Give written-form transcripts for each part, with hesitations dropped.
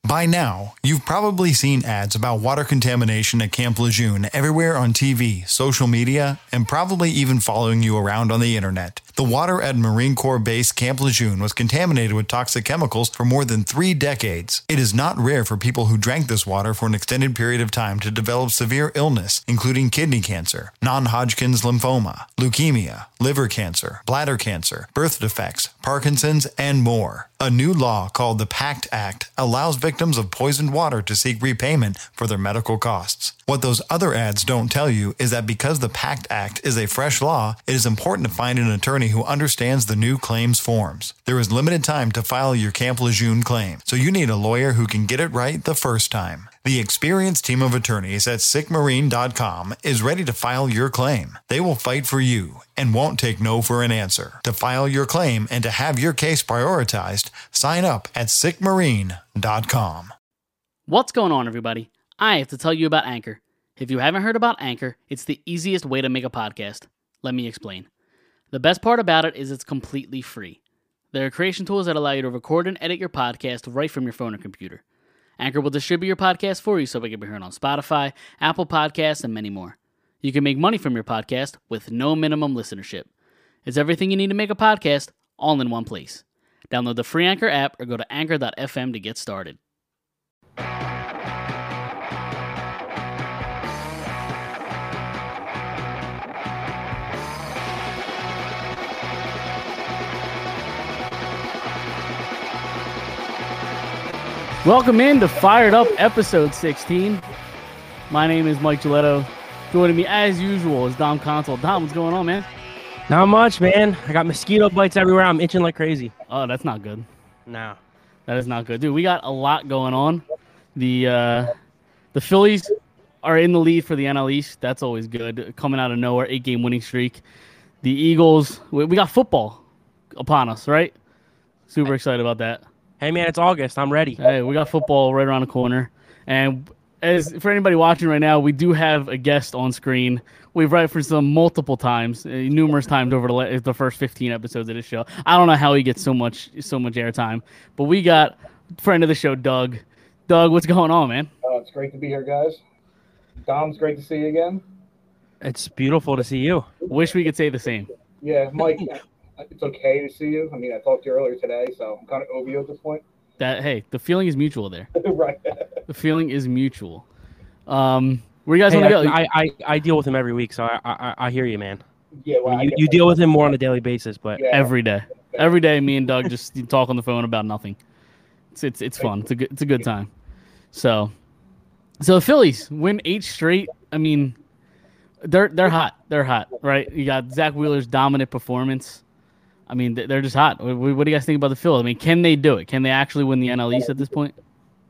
By now, you've probably seen ads about water contamination at Camp Lejeune everywhere on TV, social media, and probably even following you around on the internet. The water at Marine Corps Base Camp Lejeune was contaminated with toxic chemicals for more than 3 decades. It is not rare for people who drank this water for an extended period of time to develop severe illness, including kidney cancer, non-Hodgkin's lymphoma, leukemia, liver cancer, bladder cancer, birth defects, Parkinson's, and more. A new law called the PACT Act allows victims of poisoned water to seek repayment for their medical costs. What those other ads don't tell you is that because the PACT Act is a fresh law, it is important to find an attorney who understands the new claims forms. There is limited time to file your Camp Lejeune claim, so you need a lawyer who can get it right the first time. The experienced team of attorneys at sickmarine.com is ready to file your claim. They will fight for you and won't take no for an answer. To file your claim and to have your case prioritized, sign up at sickmarine.com. What's going on, everybody? I have to tell you about Anchor. If you haven't heard about Anchor, it's the easiest way to make a podcast. Let me explain. The best part about it is it's completely free. There are creation tools that allow you to record and edit your podcast right from your phone or computer. Anchor will distribute your podcast for you so it can be heard on Spotify, Apple Podcasts, and many more. You can make money from your podcast with no minimum listenership. It's everything you need to make a podcast, all in one place. Download the free Anchor app or go to anchor.fm to get started. Welcome in to Fired Up episode 16. My name is Mike Giletto. Joining me as usual is Dom Console. Dom, what's going on, man? Not much, man. I got mosquito bites everywhere. I'm itching like crazy. Oh, that's not good. No. That is not good. Dude, we got a lot going on. The Phillies are in the lead for the NL East. That's always good. Coming out of nowhere, 8-game winning streak. The Eagles, we got football upon us, right? Super excited about that. Hey, man, it's August. I'm ready. Hey, we got football right around the corner. And as for anybody watching right now, we do have a guest on screen. We've referenced him multiple times, numerous times over the first 15 episodes of this show. I don't know how he gets so much airtime, but we got friend of the show, Doug. Doug, what's going on, man? It's great to be here, guys. Dom's great to see you again. It's beautiful to see you. Wish we could say the same. Yeah, Mike, it's okay to see you. I mean, I talked to you earlier today, so I'm kind of over you at this point. Hey, the feeling is mutual there. Right. The feeling is mutual. Where you guys want to go? I deal with him every week, so I hear you, man. Yeah, well, I mean, you deal with him more on a daily basis, but yeah. Every day, me and Doug just talk on the phone about nothing. It's fun. It's a good time. So the Phillies win 8 straight. I mean, they're hot. They're hot, right? You got Zach Wheeler's dominant performance. I mean, they're just hot. What do you guys think about the Phillies? I mean, can they do it? Can they actually win the NL East at this point?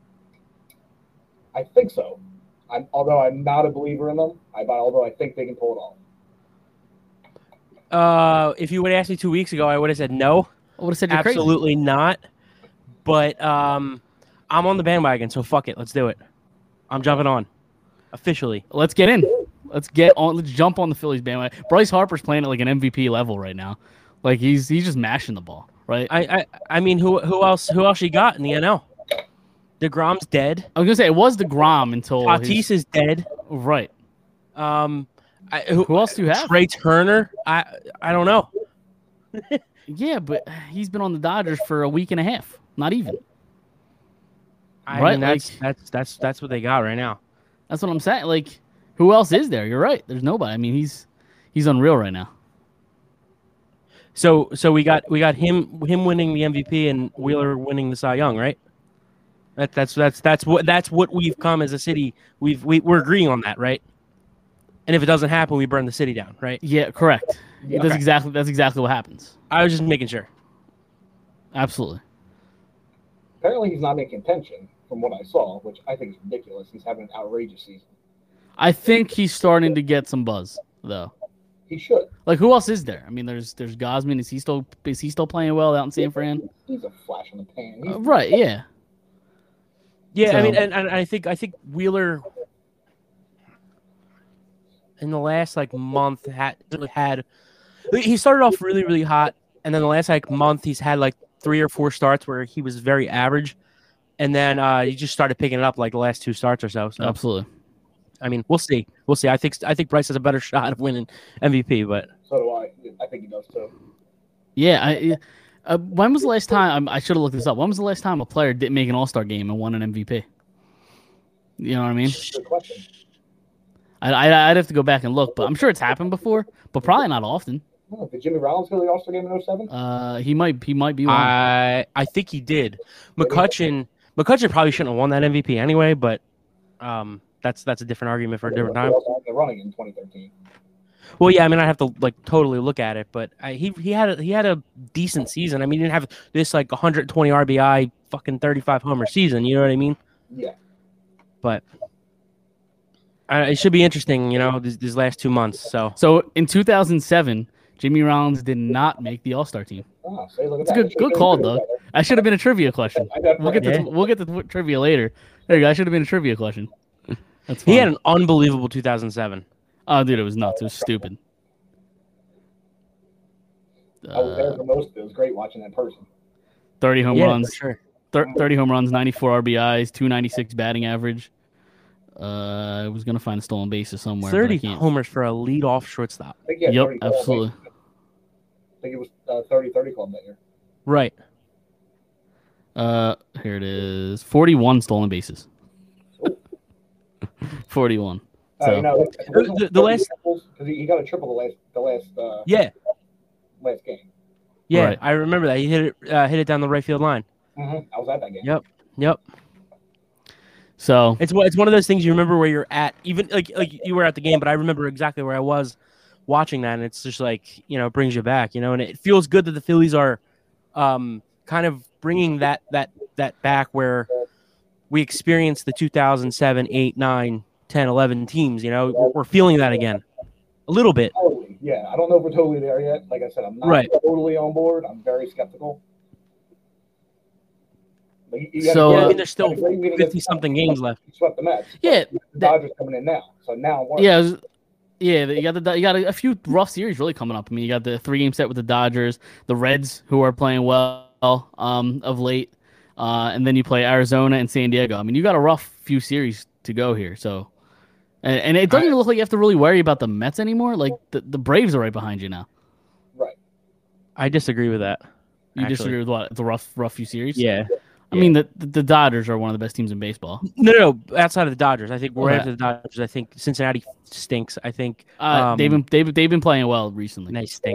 I think so. Although I'm not a believer in them, although I think they can pull it off. If you would have asked me 2 weeks ago, I would have said no. I would have said you're absolutely not. But I'm on the bandwagon, so fuck it. Let's do it. I'm jumping on officially. Let's get in. Let's get on. Let's jump on the Phillies bandwagon. Bryce Harper's playing at like an MVP level right now. Like he's just mashing the ball, right? I mean, who else you got in the NL? DeGrom's dead. I was gonna say it was DeGrom until Tatis is dead. Right. Who else do you have? Trey Turner. I don't know. Yeah, but he's been on the Dodgers for a week and a half. Not even. I mean, that's what they got right now. That's what I'm saying. Like, who else is there? You're right. There's nobody. I mean, he's unreal right now. So we got him winning the MVP and Wheeler winning the Cy Young, right? That's what we've come as a city. We're agreeing on that, right? And if it doesn't happen, we burn the city down, right? Yeah, correct. Yeah, that's exactly what happens. I was just making sure. Absolutely. Apparently, he's not in contention from what I saw, which I think is ridiculous. He's having an outrageous season. I think he's starting to get some buzz, though. He should. Like, who else is there? I mean, there's Gosman. Is he still playing well out in San Fran? He's a flash in the pan. Right. Yeah. Yeah. So, I mean, and I think Wheeler in the last month had he started off really, really hot, and then the last month he's had 3 or 4 starts where he was very average, and then you just started picking it up like the last 2 starts or so. So Absolutely. I mean, we'll see. I think Bryce has a better shot of winning MVP, but So do I. I think he does too. Yeah. When was the last time? I should have looked this up. When was the last time a player didn't make an All-Star game and won an MVP? You know what I mean? Good question. I'd have to go back and look, but I'm sure it's happened before, but probably not often. Oh, did Jimmy Rollins go to the All-Star game in 07? He might be one. I think he did. McCutchen probably shouldn't have won that MVP anyway, but that's a different argument for a different time. They're running in 2013. Well, yeah, I mean, I have to totally look at it, but he had a decent season. I mean, he didn't have this 120 RBI, fucking 35 homer season. You know what I mean? Yeah. But it should be interesting, these last 2 months. So in 2007, Jimmy Rollins did not make the All-Star team. Oh, see, look at It's that. good call, Doug. I should have been a trivia question. We'll get to trivia later. There you go. I should have been a trivia question. That's fine. He had an unbelievable 2007. Oh, dude, it was nuts. It was stupid. I was there for most of it. It was great watching that in person. 30 home runs. For sure. 30 home runs, 94 RBIs, 296 batting average. I was gonna find a stolen bases somewhere. 30 but I can't. homers for a leadoff shortstop. I think he had Yep, 30 goals. absolutely. I think it was 30-30 club that year. Right. Here it is. 41 stolen bases. 41. So The last because he got a triple the last last game. Yeah, Right. I remember that. He hit it down the right field line. Mm-hmm. I was at that game. Yep. So It's one of those things you remember where you're at, even like you were at the game, but I remember exactly where I was watching that, and it's just it brings you back, and it feels good that the Phillies are kind of bringing that back where we experienced the 2007, 8, 9, 10, 11 teams. We're feeling that again a little bit. Totally. Yeah, I don't know if we're totally there yet. Like I said, I'm not totally on board. I'm very skeptical. So, I mean, there's still 50-something games left. You swept the Mets. Yeah, the Dodgers coming in now. So now I'm worried. you got a few rough series really coming up. I mean, you got the 3-game set with the Dodgers, the Reds who are playing well of late, and then you play Arizona and San Diego. I mean, you got a rough few series to go here. So, and it doesn't even look like you have to really worry about the Mets anymore. Like the Braves are right behind you now. Right. I disagree with that. You disagree with what? It's a rough few series. Yeah. I mean, the Dodgers are one of the best teams in baseball. No. Outside of the Dodgers, I think we're after the Dodgers. I think Cincinnati stinks. I think they've been playing well recently. They stink.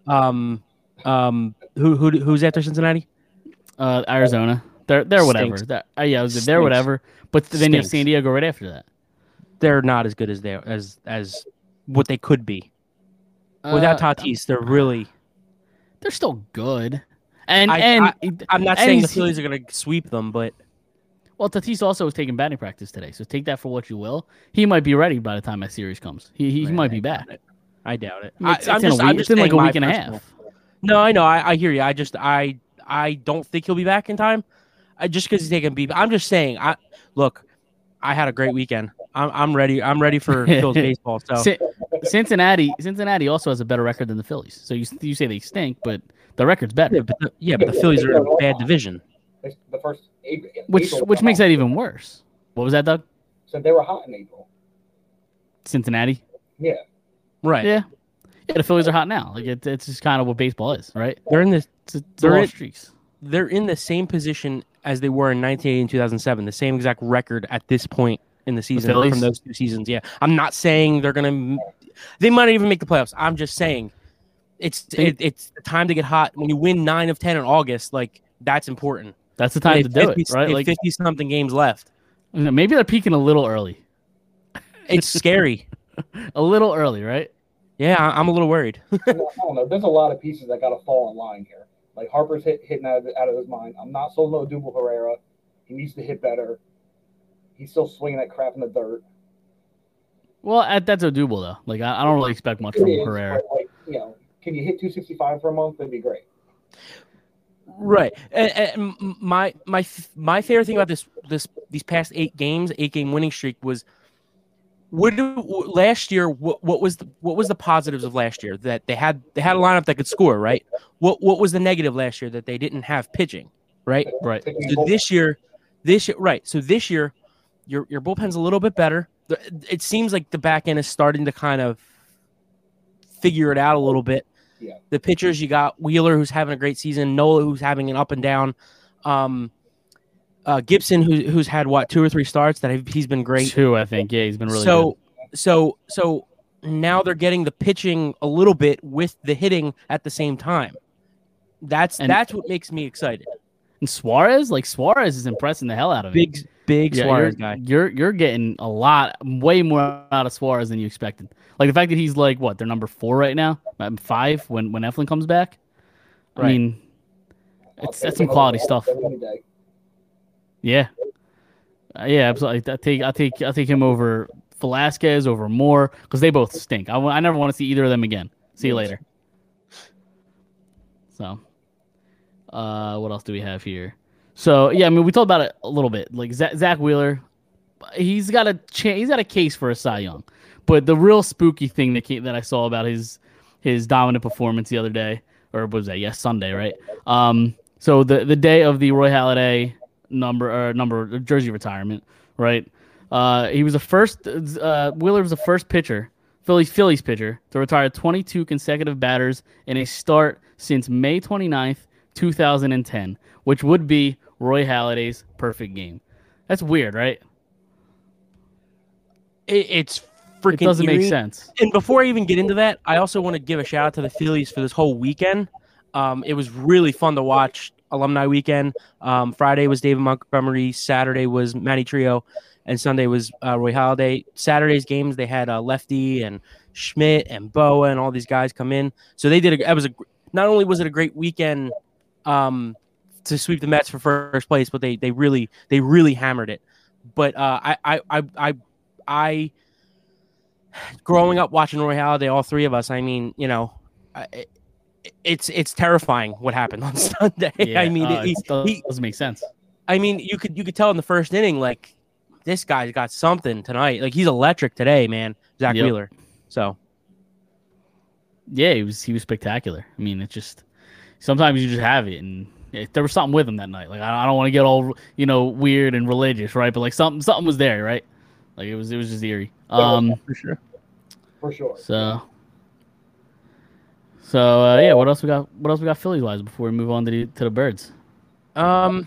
Who's after Cincinnati? Arizona. They're whatever. They're whatever. But then you have San Diego right after that. They're not as good as as what they could be. Without Tatis, they're still good. And I'm not saying the Phillies are going to sweep them, but Tatis also was taking batting practice today, so take that for what you will. He might be ready by the time that series comes. He might be back. I doubt it. It's in like a week and a half. No, I know. I hear you. I don't think he'll be back in time. Just because he's taking BP. I'm just saying. Look, I had a great weekend. I'm ready. I'm ready for Phillies baseball. So Cincinnati also has a better record than the Phillies. So you say they stink, but the record's better. But the Phillies are in a bad division. The first which makes that even worse. What was that, Doug? So they were hot in April. Cincinnati. Yeah. Right. Yeah. The Phillies are hot now. Like it's just kind of what baseball is, right? They're in this. Streaks. They're in the same position as they were in 1980 and 2007. The same exact record at this point in the season from those 2 seasons. Yeah. I'm not saying they're gonna. They might not even make the playoffs. I'm just saying. It's the time to get hot. When you win 9 of 10 in August, that's important. That's the time to do it, right? 50-something games left. Maybe they're peaking a little early. It's scary. A little early, right? Yeah, I'm a little worried. I don't know. There's a lot of pieces that got to fall in line here. Like Harper's hitting out of his mind. I'm not sold on Odubel Herrera. He needs to hit better. He's still swinging that crap in the dirt. Well, that's Odubel though. Like I don't really expect much from Herrera. But, can you hit 265 for a month? That'd be great. Right. And my favorite thing about these past 8-game winning streak was last year. What was the positives of last year? That they had a lineup that could score, right? What was the negative last year? That they didn't have pitching, right? Right. So this year So this year, your bullpen's a little bit better. It seems like the back end is starting to kind of figure it out a little bit. Yeah. The pitchers, you got Wheeler, who's having a great season, Nola, who's having an up and down, Gibson, who's had 2 or 3 starts that he's been great. 2, I think. Yeah, he's been really good. So now they're getting the pitching a little bit with the hitting at the same time. That's what makes me excited. And Suarez is impressing the hell out of me. Big Suarez guy. You're getting way more out of Suarez than you expected. Like the fact that he's like they're number 4 right now, 5 when Eflin comes back. Right. I mean, that's some quality stuff. Yeah, absolutely. I take him over Velasquez, over Moore, because they both stink. I never want to see either of them again. See you later. So, what else do we have here? So yeah, I mean, we talked about it a little bit. Like Zach Wheeler, he's got a case for a Cy Young, but the real spooky thing that I saw about his dominant performance the other day, or what was that? Yes, Sunday, right? So the day of the Roy Halladay number jersey retirement, right? He was the first. Wheeler was the first pitcher, Phillies pitcher, to retire 22 consecutive batters in a start since May 29th, 2010, which would be Roy Halladay's perfect game. That's weird, right? It's freaking. It doesn't eerie. make sense. And before I even get into that, I also want to give a shout out to the Phillies for this whole weekend. It was really fun to watch. Alumni weekend. Friday was David Montgomery. Saturday was Manny Trio, and Sunday was Roy Halladay. Saturday's games they had Lefty and Schmidt and Boa and all these guys come in. So they did. Not only was it a great weekend to sweep the Mets for first place, but they really hammered it. But I growing up watching Roy Halladay, all 3 of us. I mean, it's terrifying what happened on Sunday. Yeah, I mean, it doesn't make sense. I mean, you could tell in the first inning, like, this guy's got something tonight. Like, he's electric today, man. Zach Wheeler. So, yeah, he was spectacular. I mean, it's just sometimes you just have it, and there was something with him that night. Like, I don't want to get all weird and religious, right? But like something was there, right? Like it was just eerie. for sure. So yeah, what else we got? What else we got Phillies wise before we move on to the Birds? I'm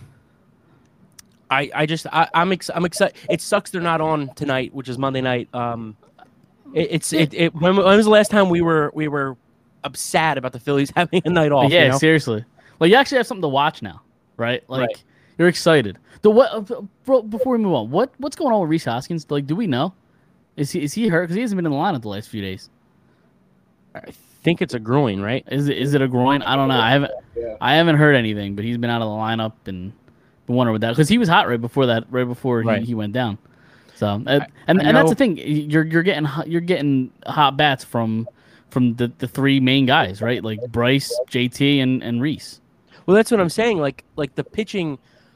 excited. It sucks they're not on tonight, which is Monday night. When was the last time we were sad about the Phillies having a night off? Yeah, seriously. Like you actually have something to watch now, right? Like you're excited. Bro, before we move on, what's going on with Rhys Hoskins? Like, do we know? Is he hurt? Because he hasn't been in the lineup the last few days. I think it's a groin, right? Is it a groin? I don't know. I haven't heard anything, but he's been out of the lineup and been wondering with that because he was hot right before he went down. So and that's the thing. You're getting hot bats from the 3 main guys, right? Like Bryce, JT, and Rhys. Well, that's what I'm saying. Like the pitching.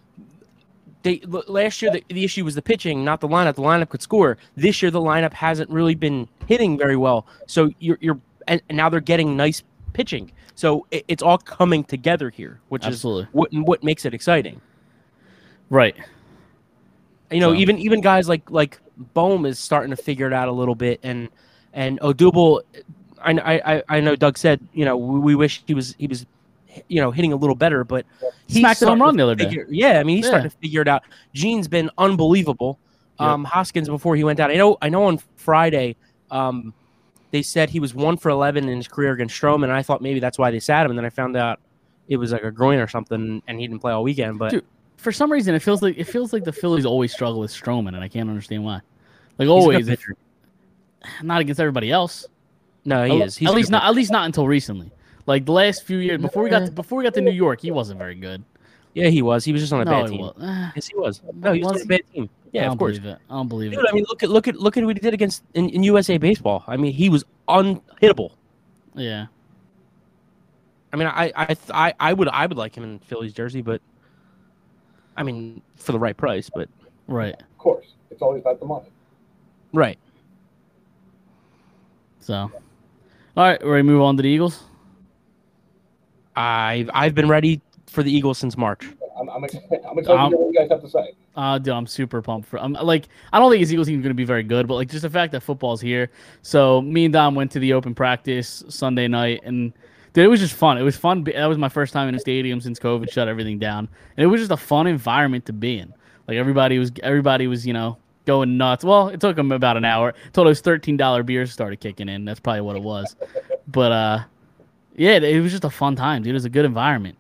Last year the issue was the pitching, not the lineup. The lineup could score. This year the lineup hasn't really been hitting very well. So and now they're getting nice pitching. So it's all coming together here, which Absolutely. is what makes it exciting. Right. Even guys like Bohm is starting to figure it out a little bit, and Odubel. I know Doug said we wish he was hitting a little better, but he smacked it home run the other day. Yeah, I mean he's starting to figure it out. Gene's been unbelievable. Yep. Hoskins before he went down. I know on Friday. They said he was 1 for 11 in his career against Stroman, and I thought maybe that's why they sat him. And then I found out it was like a groin or something, and he didn't play all weekend. But dude, for some reason, it feels like the Phillies always struggle with Stroman, and I can't understand why. Like always, not against everybody else. No, he is. At least not until recently. Like the last few years before we got to New York, he wasn't very good. Yeah, he was. He was just on a bad team. Yes, he was. No, he was on a bad team. Yeah, of course. I don't believe it. Dude, I mean, look at what he did against in USA Baseball. I mean, he was unhittable. Yeah. I mean, I would like him in Phillies jersey, but I mean, for the right price, but right. Of course, it's always about the money. Right. So, all right, ready to move on to the Eagles? I've been ready for the Eagles since March. I'm excited to hear what you guys have to say. Dude, I'm super pumped for. I'm like, I don't think his Eagles team is going to be very good, but like just the fact that football's here. So me and Dom went to the open practice Sunday night, and dude, it was just fun. It was fun. That was my first time in a stadium since COVID shut everything down, and it was just a fun environment to be in. Like everybody was, going nuts. Well, it took them about an hour. Until those $13 beers started kicking in. That's probably what it was. But yeah, it was just a fun time, dude. It was a good environment.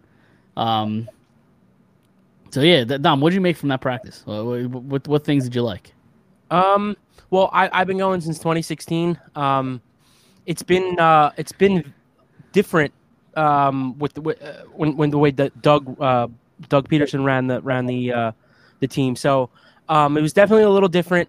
So yeah, Dom, what did you make from that practice? What things did you like? Well, I've been going since 2016. It's been different with when the way that Doug Peterson ran the team. So it was definitely a little different.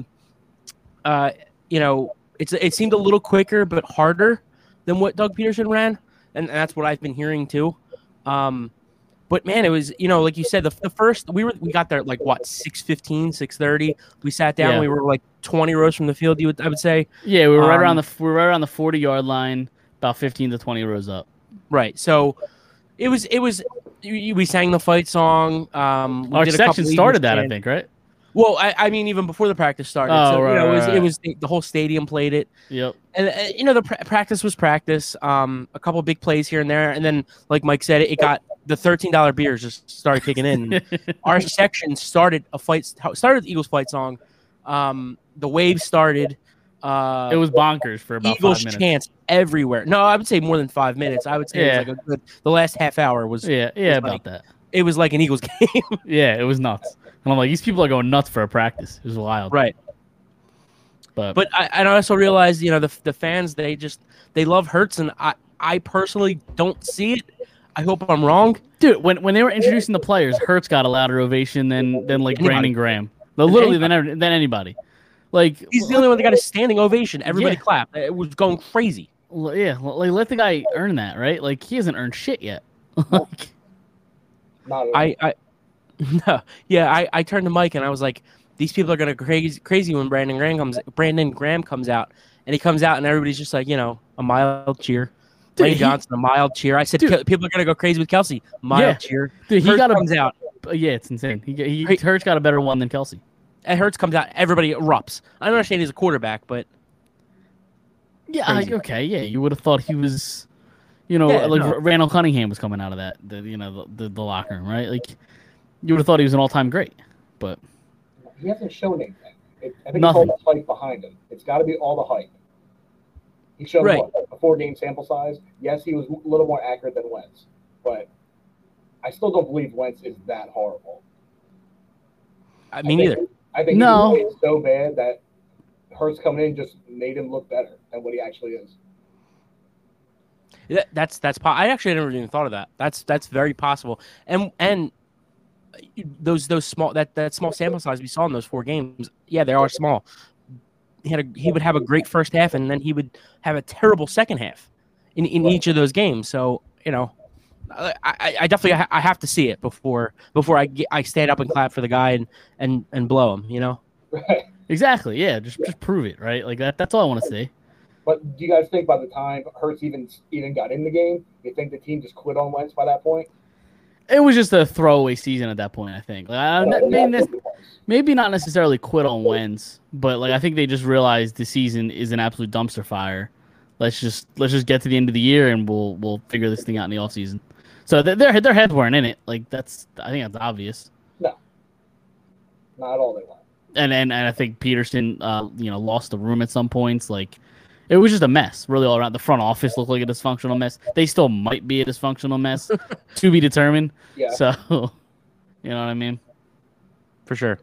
It seemed a little quicker but harder than what Doug Peterson ran, and that's what I've been hearing too. But man, it was, like you said, the first we got there at like what 6:15, 6:30. We sat down. Yeah. We were like 20 rows from the field. I would say. Yeah, we were right around the 40-yard line, about 15 to 20 rows up. Right. So it was. We sang the fight song. Our section started that, I think, right? Well, I mean, even before the practice started. Oh, so, right. It was the whole stadium played it. Yep. And the practice was practice. A couple of big plays here and there, and then, like Mike said, it got the $13 beers just started kicking in. Our section started the Eagles fight song. The wave started. It was bonkers for about Eagles 5 minutes. chants everywhere. No, I would say more than 5 minutes. I would say it was like the last half hour was. About that. It was like an Eagles game. Yeah, it was nuts. And I'm like, these people are going nuts for a practice. It was wild. Right. But I also realized, the fans, they love Hurts, and I personally don't see it. I hope I'm wrong. Dude, when they were introducing the players, Hurts got a louder ovation than like Brandon Graham. Literally than anybody. Like he's the only one that got a standing ovation. Everybody clapped. It was going crazy. Yeah, like let the guy earn that, right? Like he hasn't earned shit yet. Like, Not at all. I turned to Mike and I was like, these people are gonna go crazy when Brandon Graham comes out, and he comes out and everybody's just like, a mild cheer. Lane Johnson, a mild cheer. I said, people are gonna go crazy with Kelsey. Mild cheer. Dude, comes out. Yeah, it's insane. Hurts got a better one than Kelsey. And Hurts comes out, everybody erupts. I don't understand he's a quarterback, but yeah, okay, yeah, you would have thought he was, Randall Cunningham was coming out of that, the locker room, right? Like you would have thought he was an all-time great, but he hasn't shown anything. I think Nothing. it's all the hype behind him. It's got to be all the hype. He showed a 4-game sample size. Yes, he was a little more accurate than Wentz, but I still don't believe Wentz is that horrible. Me neither. I think No. He was so bad that Hurts coming in just made him look better than what he actually is. I actually never even thought of that. That's very possible. And those small that small sample size we saw in those 4 games, yeah, they are small. He would have a great first half, and then he would have a terrible second half in each of those games. So I definitely I have to see it before I stand up and clap for the guy and blow him. Right. exactly, yeah, just prove it, right? Like that's all I want to see. But do you guys think by the time Hurts even got in the game, you think the team just quit on Wentz by that point? It was just a throwaway season at that point, I think. Maybe not necessarily quit on Wentz, but like I think they just realized the season is an absolute dumpster fire. Let's just get to the end of the year and we'll figure this thing out in the offseason. So their heads weren't in it. Like I think that's obvious. No, not at all. They weren't. And I think Peterson, lost the room at some points. Like it was just a mess, really all around. The front office looked like a dysfunctional mess. They still might be a dysfunctional mess, to be determined. Yeah. So, you know what I mean? For sure.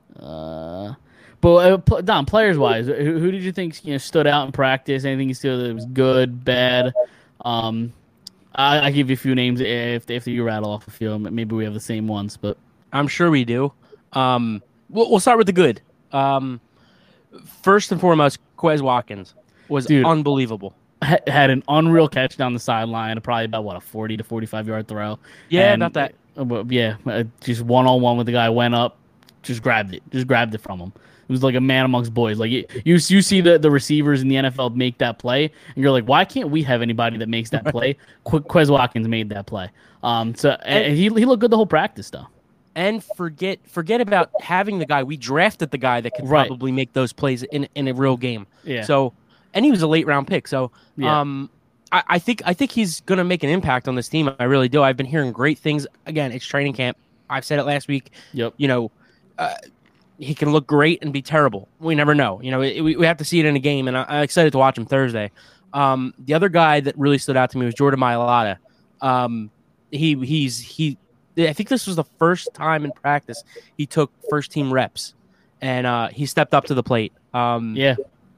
But Dom, players wise, who did you think stood out in practice? Anything you feel that was good, bad? I give you a few names if you rattle off a few. Maybe we have the same ones, but I'm sure we do. We'll start with the good. First and foremost, Quez Watkins was unbelievable. Had an unreal catch down the sideline, probably about a 40 to 45-yard throw. Yeah, and, about that. Just one-on-one with the guy, went up, just grabbed it from him. It was like a man amongst boys. Like you see the receivers in the NFL make that play, and you're like, why can't we have anybody that makes that play? Quez Watkins made that play. And he looked good the whole practice though. and forget about having the guy. We drafted the guy that could Right. probably make those plays in a real game. Yeah. So, and he was a late round pick. So, Yeah. I think he's going to make an impact on this team. I really do. I've been hearing great things. Again, it's training camp. I've said it last week. Yep. You know, he can look great and be terrible. We never know. You know, we have to see it in a game, and I'm excited to watch him Thursday. The other guy that really stood out to me was Jordan Mailata. I think this was the first time in practice he took first team reps, and he stepped up to the plate. Yeah.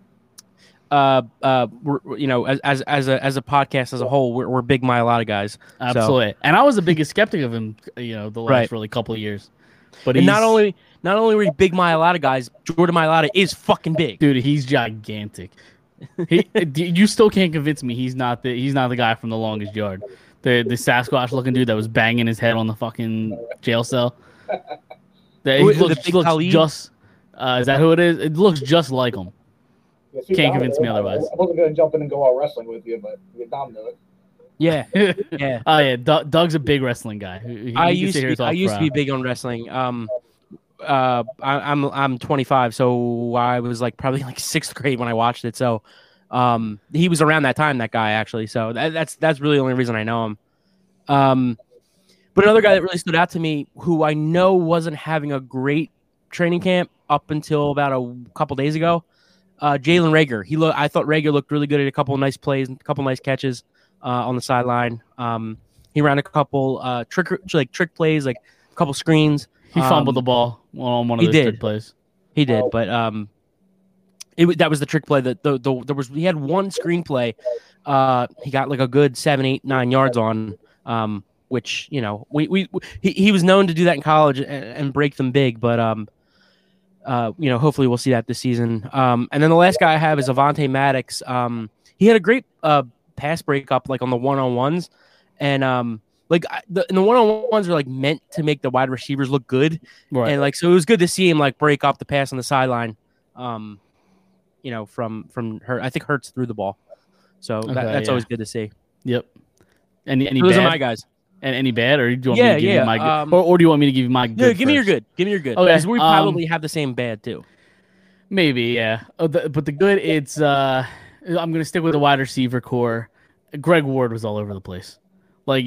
We're, you know, as a podcast as a whole, we're big Mailata guys. Absolutely. And I was the biggest skeptic of him, you know, the last Right. really couple of years. But And he's, not only were you big Mailata guys, Jordan Mailata is fucking big. dude, he's gigantic. You still can't convince me he's not the guy from The Longest Yard. The Sasquatch looking dude that was banging his head on the fucking jail cell. He looks Khalid? just is that who it is? It looks just like him. Yeah, see, Can't Dom convince did me it. otherwise. I wasn't going to jump in and go out wrestling with you, but Dom did it. Yeah, yeah. Oh yeah, Doug's a big wrestling guy. I used to be big on wrestling. I'm 25, so I was like probably like 6th grade when I watched it. So he was around that time, that guy actually. So that's really the only reason I know him. But another guy that really stood out to me, who I know wasn't having a great training camp up until about a couple days ago, Jalen Reagor. I thought Reagor looked really good at a couple of nice plays, a couple of nice catches on the sideline. He ran a couple trick plays, like a couple screens. He fumbled the ball on one of those trick plays. He did, but that was the trick play. He had one screenplay. He got like a good 7, 8, 9 yards on, which, you know, he was known to do that in college and break them big, but you know, hopefully we'll see that this season. And then the last guy I have is Avonte Maddox. He had a great pass breakup, like on the one-on-ones, and like the one-on-ones are like meant to make the wide receivers look good, Right. and like so it was good to see him like break up the pass on the sideline. You know, from Hurts. I think Hurts threw the ball, so that's always good to see. Yep. Any Those bad? are my guys. And any bad, or do you want me to give you my good? Or do you want me to give you my good? No, give me your first? good. Give me your good. Okay, Because we probably have the same bad too. Maybe, yeah. But the good, it's I'm gonna stick with the wide receiver core. Greg Ward was all over the place. Like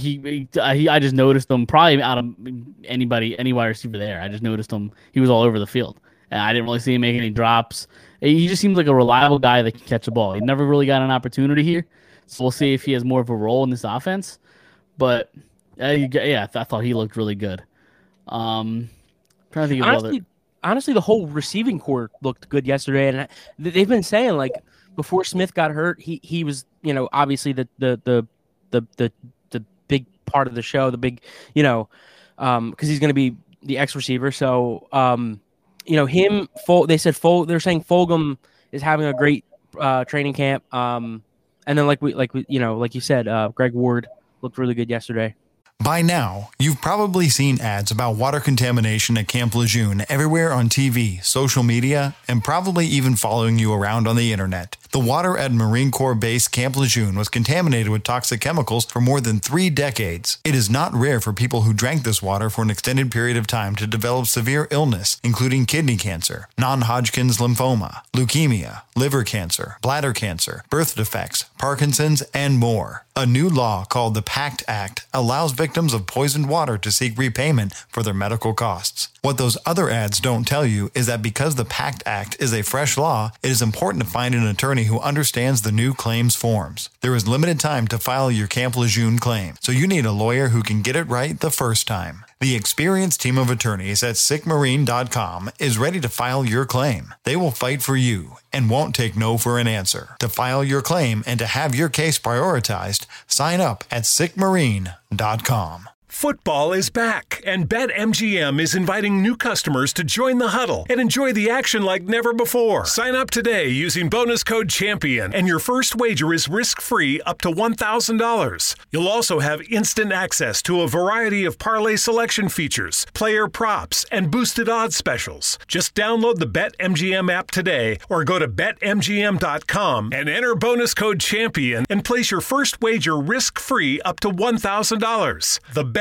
I just noticed him probably out of any wide receiver there. I just noticed him. He was all over the field, and I didn't really see him make any drops. He just seems like a reliable guy that can catch a ball. He never really got an opportunity here, so we'll see if he has more of a role in this offense. But I thought he looked really good. Trying to think of honestly, the whole receiving core looked good yesterday, and they've been saying like before Smith got hurt, he was, you know, obviously the big part of the show, the big, you know, because he's going to be the X receiver. So you know, they're saying Fulgham is having a great training camp, and then like you said, Greg Ward looked really good yesterday. By now, you've probably seen ads about water contamination at Camp Lejeune everywhere on TV, social media, and probably even following you around on the internet. The water at Marine Corps Base Camp Lejeune was contaminated with toxic chemicals for more than 3 decades. It is not rare for people who drank this water for an extended period of time to develop severe illness, including kidney cancer, non-Hodgkin's lymphoma, leukemia, liver cancer, bladder cancer, birth defects, Parkinson's, and more. A new law called the PACT Act allows victims of poisoned water to seek repayment for their medical costs. What those other ads don't tell you is that because the PACT Act is a fresh law, it is important to find an attorney who understands the new claims forms. There is limited time to file your Camp Lejeune claim, so you need a lawyer who can get it right the first time. The experienced team of attorneys at sickmarine.com is ready to file your claim. They will fight for you and won't take no for an answer. To file your claim and to have your case prioritized, sign up at sickmarine.com. Football is back, and BetMGM is inviting new customers to join the huddle and enjoy the action like never before. Sign up today using bonus code CHAMPION, and your first wager is risk-free up to $1,000. You'll also have instant access to a variety of parlay selection features, player props, and boosted odds specials. Just download the BetMGM app today or go to BetMGM.com and enter bonus code CHAMPION and place your first wager risk-free up to $1,000. The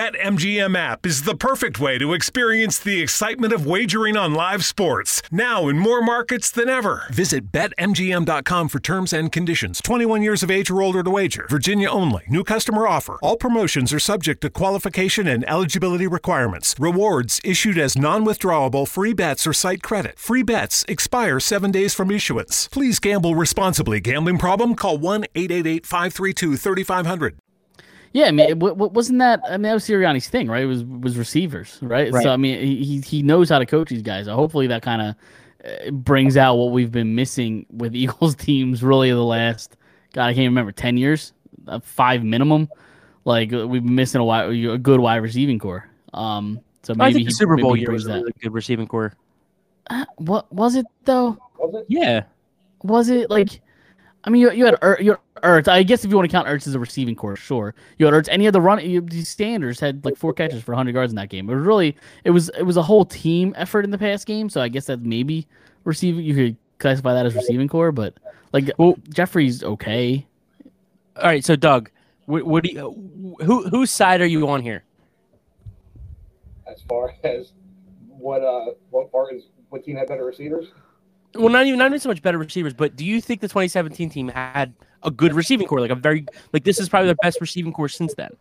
BetMGM app is the perfect way to experience the excitement of wagering on live sports. Now in more markets than ever. Visit BetMGM.com for terms and conditions. 21 years of age or older to wager. Virginia only. New customer offer. All promotions are subject to qualification and eligibility requirements. Rewards issued as non-withdrawable free bets or site credit. Free bets expire 7 days from issuance. Please gamble responsibly. Gambling problem? Call 1-888-532-3500. Yeah, I mean, wasn't that? I mean, that was Sirianni's thing, right? It was receivers, right? So I mean, he knows how to coach these guys. So hopefully that kind of brings out what we've been missing with Eagles teams really the last, God, I can't remember, 10 years, 5 minimum. Like we've been missing a good wide receiving core. So maybe I think the Super Bowl year was a really good receiving core. What was it though? Was it? Yeah. Was it like? I mean, you had Ertz. I guess if you want to count Ertz as a receiving core, sure. You had Ertz. Any of the Sanders had like 4 catches for 100 yards in that game. It was a whole team effort in the past game. So I guess that maybe receiving. You could classify that as receiving core, but like, well, Jeffrey's okay. All right, so Doug, what do you, whose side are you on here? As far as what team had better receivers? Well, not even so much better receivers, but do you think the 2017 team had a good receiving core, this is probably their best receiving core since then?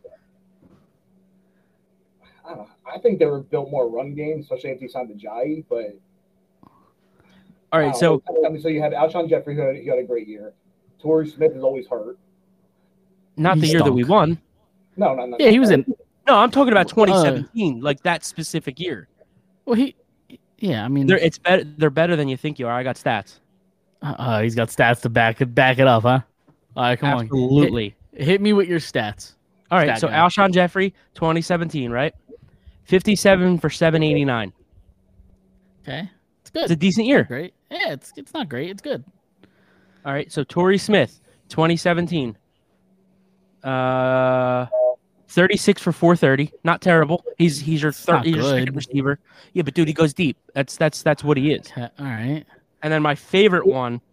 I don't know. I think they were built more run game, especially if you signed Ajayi. But all right, so so you had Alshon Jeffrey, who had a great year. Torrey Smith is always hurt. Not the year that we won. No. Yeah, he was in. No, I'm talking about 2017, like that specific year. Well, yeah, I mean, they're better than you think you are. I got stats. He's got stats to back it up, huh? All right, come Absolutely. on. Hit me with your stats. All right, so Alshon Jeffrey, 2017, right? 57 for 789. Okay, it's good. It's a decent year. Great. Yeah, it's not great. It's good. All right, so Torrey Smith, 2017. 36 for 430. Not terrible. He's your second receiver. Yeah, but dude, he goes deep. That's what he is. Okay, all right. And then my favorite one,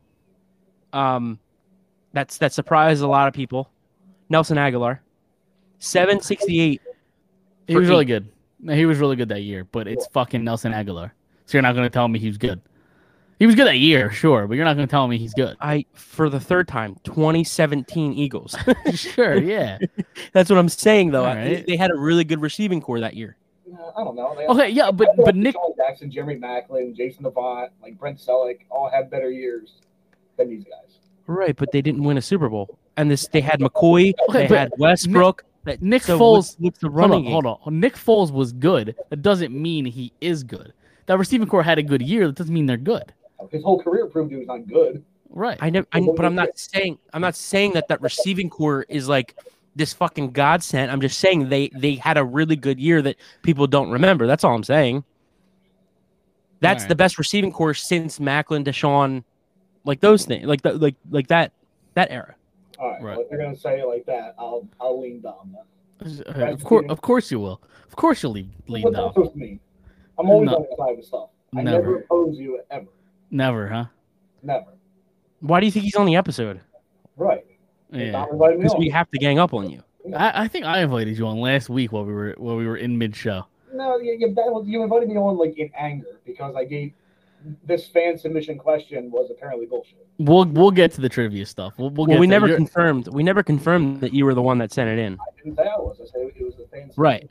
that surprised a lot of people, Nelson Aguilar, 768. He was really good. He was really good that year, but it's fucking Nelson Aguilar. So you're not going to tell me he's good. He was good that year, sure, but you're not going to tell me he's good. For the third time, 2017 Eagles. Sure, yeah. That's what I'm saying, though. Right. They had a really good receiving core that year. I don't know. Okay, yeah, but Nick Jackson, Jeremy Maclin, Jason Avant, like Brent Selleck, all had better years than these guys. Right, but they didn't win a Super Bowl. And they had McCoy, they had Westbrook. Nick Foles. What's the running game? Hold on. Nick Foles was good. That doesn't mean he is good. That receiving core had a good year. That doesn't mean they're good. His whole career proved he was not good. Right. But I'm not saying that receiving core is like this fucking godsend. I'm just saying they had a really good year that people don't remember. That's all I'm saying. That's the best receiving core since Maclin, Deshaun, like those things, like that era. All right. Well, if they're gonna say it like that, I'll lean down. Of course you will. Of course you'll lean down. That's supposed to mean. I'm always on the side of stuff. I never oppose you ever. Never, huh? Never. Why do you think he's on the episode? Right. Yeah. Because we have to gang up on you. I think I invited you on last week while we were in mid-show. No, you invited me on like in anger because I gave this fan submission question was apparently bullshit. We'll get to the trivia stuff. We never confirmed. We never confirmed that you were the one that sent it in. I didn't say I was. I said it was the fan Right. submission.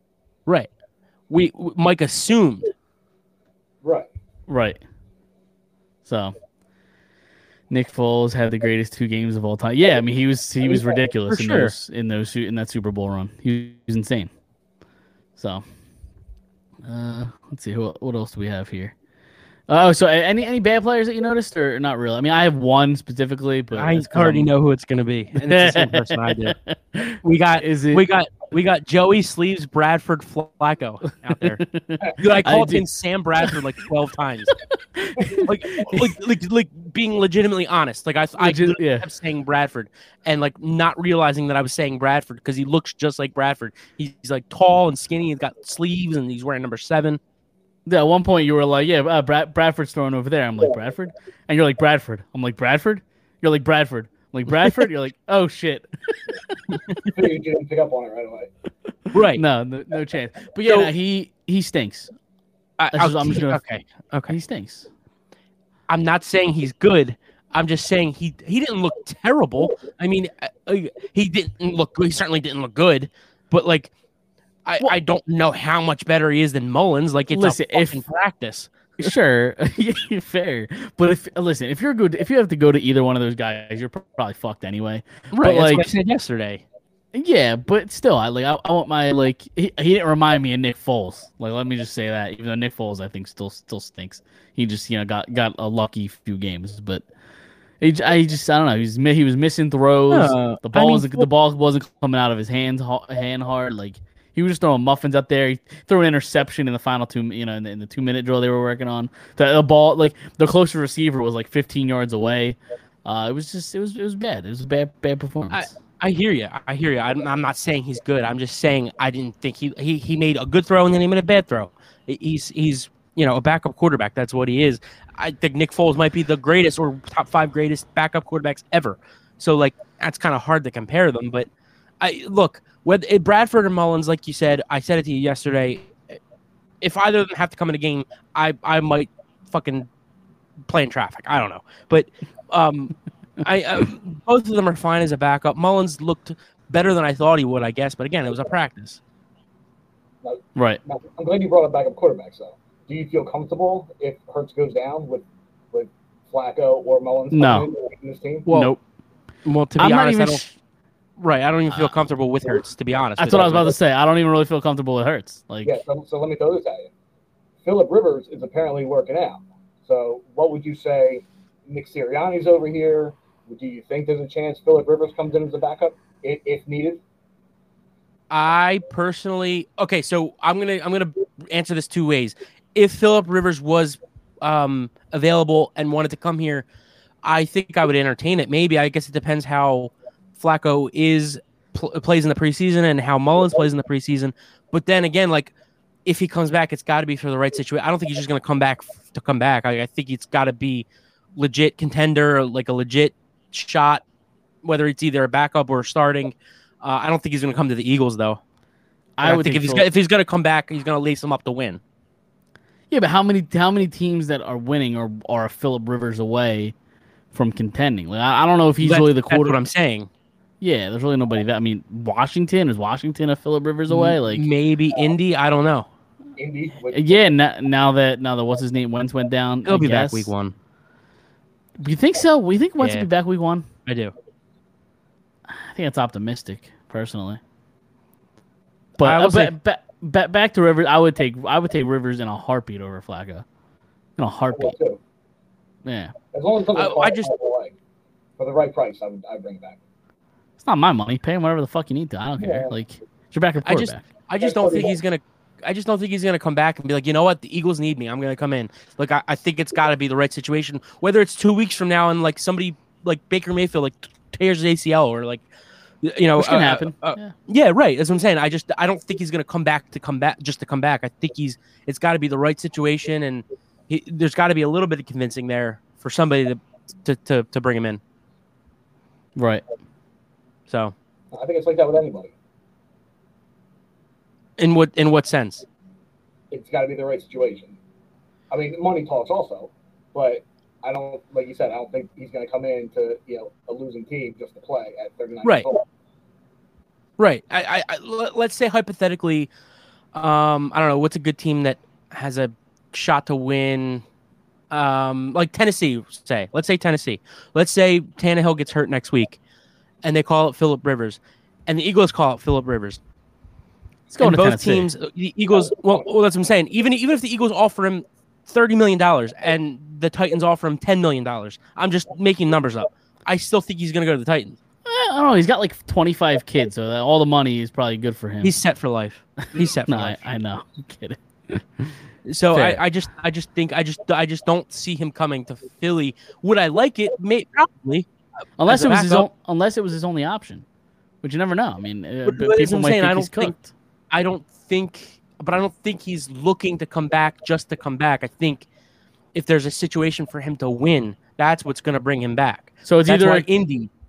Mike assumed. Right. So, Nick Foles had the greatest 2 games of all time. Yeah, I mean he was ridiculous in that Super Bowl run. He was insane. So, let's see what else do we have here. So any bad players that you noticed or not really? I mean, I have one specifically, but I already know who it's going to be. And it's the same person I did. We got Joey Sleeves Bradford Flacco out there. Dude, I called him Sam Bradford like 12 times. like being legitimately honest. Like I kept saying Bradford and like not realizing that I was saying Bradford because he looks just like Bradford. He's like tall and skinny. He's got sleeves and he's wearing number 7. Yeah, at one point you were like, yeah, Bradford's throwing over there. I'm like, Bradford? And you're like, Bradford. I'm like, Bradford? You're like, Bradford. I'm like, Bradford? You're like, oh, shit. You didn't pick up on it right away. Right. No chance. But yeah, So- no, he stinks. I'm just gonna, Okay. He stinks. I'm not saying he's good. I'm just saying he didn't look terrible. I mean, he didn't look good. He certainly didn't look good. But like, I don't know how much better he is than Mullins. Like, it's Listen, a fucking practice. Sure, fair. But if you have to go to either one of those guys, you're probably fucked anyway. Right. But, That's what I said yesterday. Yeah, but still, I want my he didn't remind me of Nick Foles. Like, let me just say that. Even though Nick Foles, I think, still stinks. He just got a lucky few games, but I don't know. He was missing throws. The ball wasn't coming out of his hand hard. Like, he was just throwing muffins out there. He threw an interception in the final two. In the 2-minute drill they were working on. The ball, like, the closest receiver was like 15 yards away. It was bad. It was a bad performance. I hear you. I'm not saying he's good. I'm just saying I didn't think he made a good throw and then he made a bad throw. He's a backup quarterback. That's what he is. I think Nick Foles might be the greatest or top 5 greatest backup quarterbacks ever. So like that's kind of hard to compare them. But look, whether Bradford or Mullins, like you said, I said it to you yesterday. If either of them have to come in a game, I might fucking play in traffic. I don't know, but both of them are fine as a backup. Mullins looked better than I thought he would, I guess. But again, it was a practice. Right. Now, I'm glad you brought up backup quarterbacks, though. Do you feel comfortable if Hurts goes down with Flacco or Mullins in this team? Well, nope. Well, to be honest, I don't even feel comfortable with Hurts, to be honest. That's what I was about to say. I don't even really feel comfortable with Hurts. Like, yeah, so let me throw this at you. Phillip Rivers is apparently working out. So what would you say? Nick Sirianni's over here. Do you think there's a chance Phillip Rivers comes in as a backup if needed? I personally, so I'm gonna answer this 2 ways. If Phillip Rivers was available and wanted to come here, I think I would entertain it. Maybe. I guess it depends how Flacco plays in the preseason and how Mullins plays in the preseason. But then again, like, if he comes back, it's got to be for the right situation. I don't think he's just going to come back to come back. I think it's got to be legit contender, or like a legit shot, whether it's either a backup or starting. I don't think he's going to come to the Eagles, though. I would think if he's going to come back, he's going to lace them up to win. Yeah, but how many teams that are winning are Phillip Rivers away from contending? Like, I don't know if he's really the quarterback. That's what I'm saying. Yeah, there's really nobody that. I mean, Washington a Phillip Rivers away? Like, maybe Indy. I don't know. Indy. Yeah, now that what's his name Wentz went down, He'll be back week 1. You think so? You think Wentz will be back week 1? I do. I think that's optimistic, personally. But back to Rivers, I would take Rivers in a heartbeat over Flacco. In a heartbeat. Yeah. As long as for the right price, I'd bring it back. It's not my money. Pay him whatever the fuck you need to. I don't care. Like, it's your backup quarterback. I just don't think he's gonna come back and be like, you know what, the Eagles need me. I'm gonna come in. Like, I think it's got to be the right situation. Whether it's 2 weeks from now and like somebody like Baker Mayfield like tears his ACL or like, which can happen. Yeah, right. That's what I'm saying. I don't think he's gonna come back just to come back. I think it's got to be the right situation, and there's got to be a little bit of convincing there for somebody to bring him in. Right. So I think it's like that with anybody. In what sense? It's got to be the right situation. I mean, money talks also, but I don't, like you said, I don't think he's going to come in to a losing team just to play at 39 right. years old. Right. Let's say hypothetically, I don't know, what's a good team that has a shot to win? Like Tennessee, say. Let's say Tennessee. Let's say Tannehill gets hurt next week, and they call it Phillip Rivers, and the Eagles call it Phillip Rivers. Let's go and to both Tennessee. teams, the Eagles. Well, that's what I'm saying. Even if the Eagles offer him $30 million and the Titans offer him $10 million, I'm just making numbers up. I still think he's going to go to the Titans. I don't know. He's got like 25 kids, so all the money is probably good for him. He's set for life. He's set for life. I know. I'm kidding. So I just don't see him coming to Philly. Would I like it? Probably. Unless it was his only option, which you never know. I mean, people might think he's cooked. I don't think he's looking to come back just to come back. I think if there's a situation for him to win, that's what's going to bring him back. So it's that's either why Indy.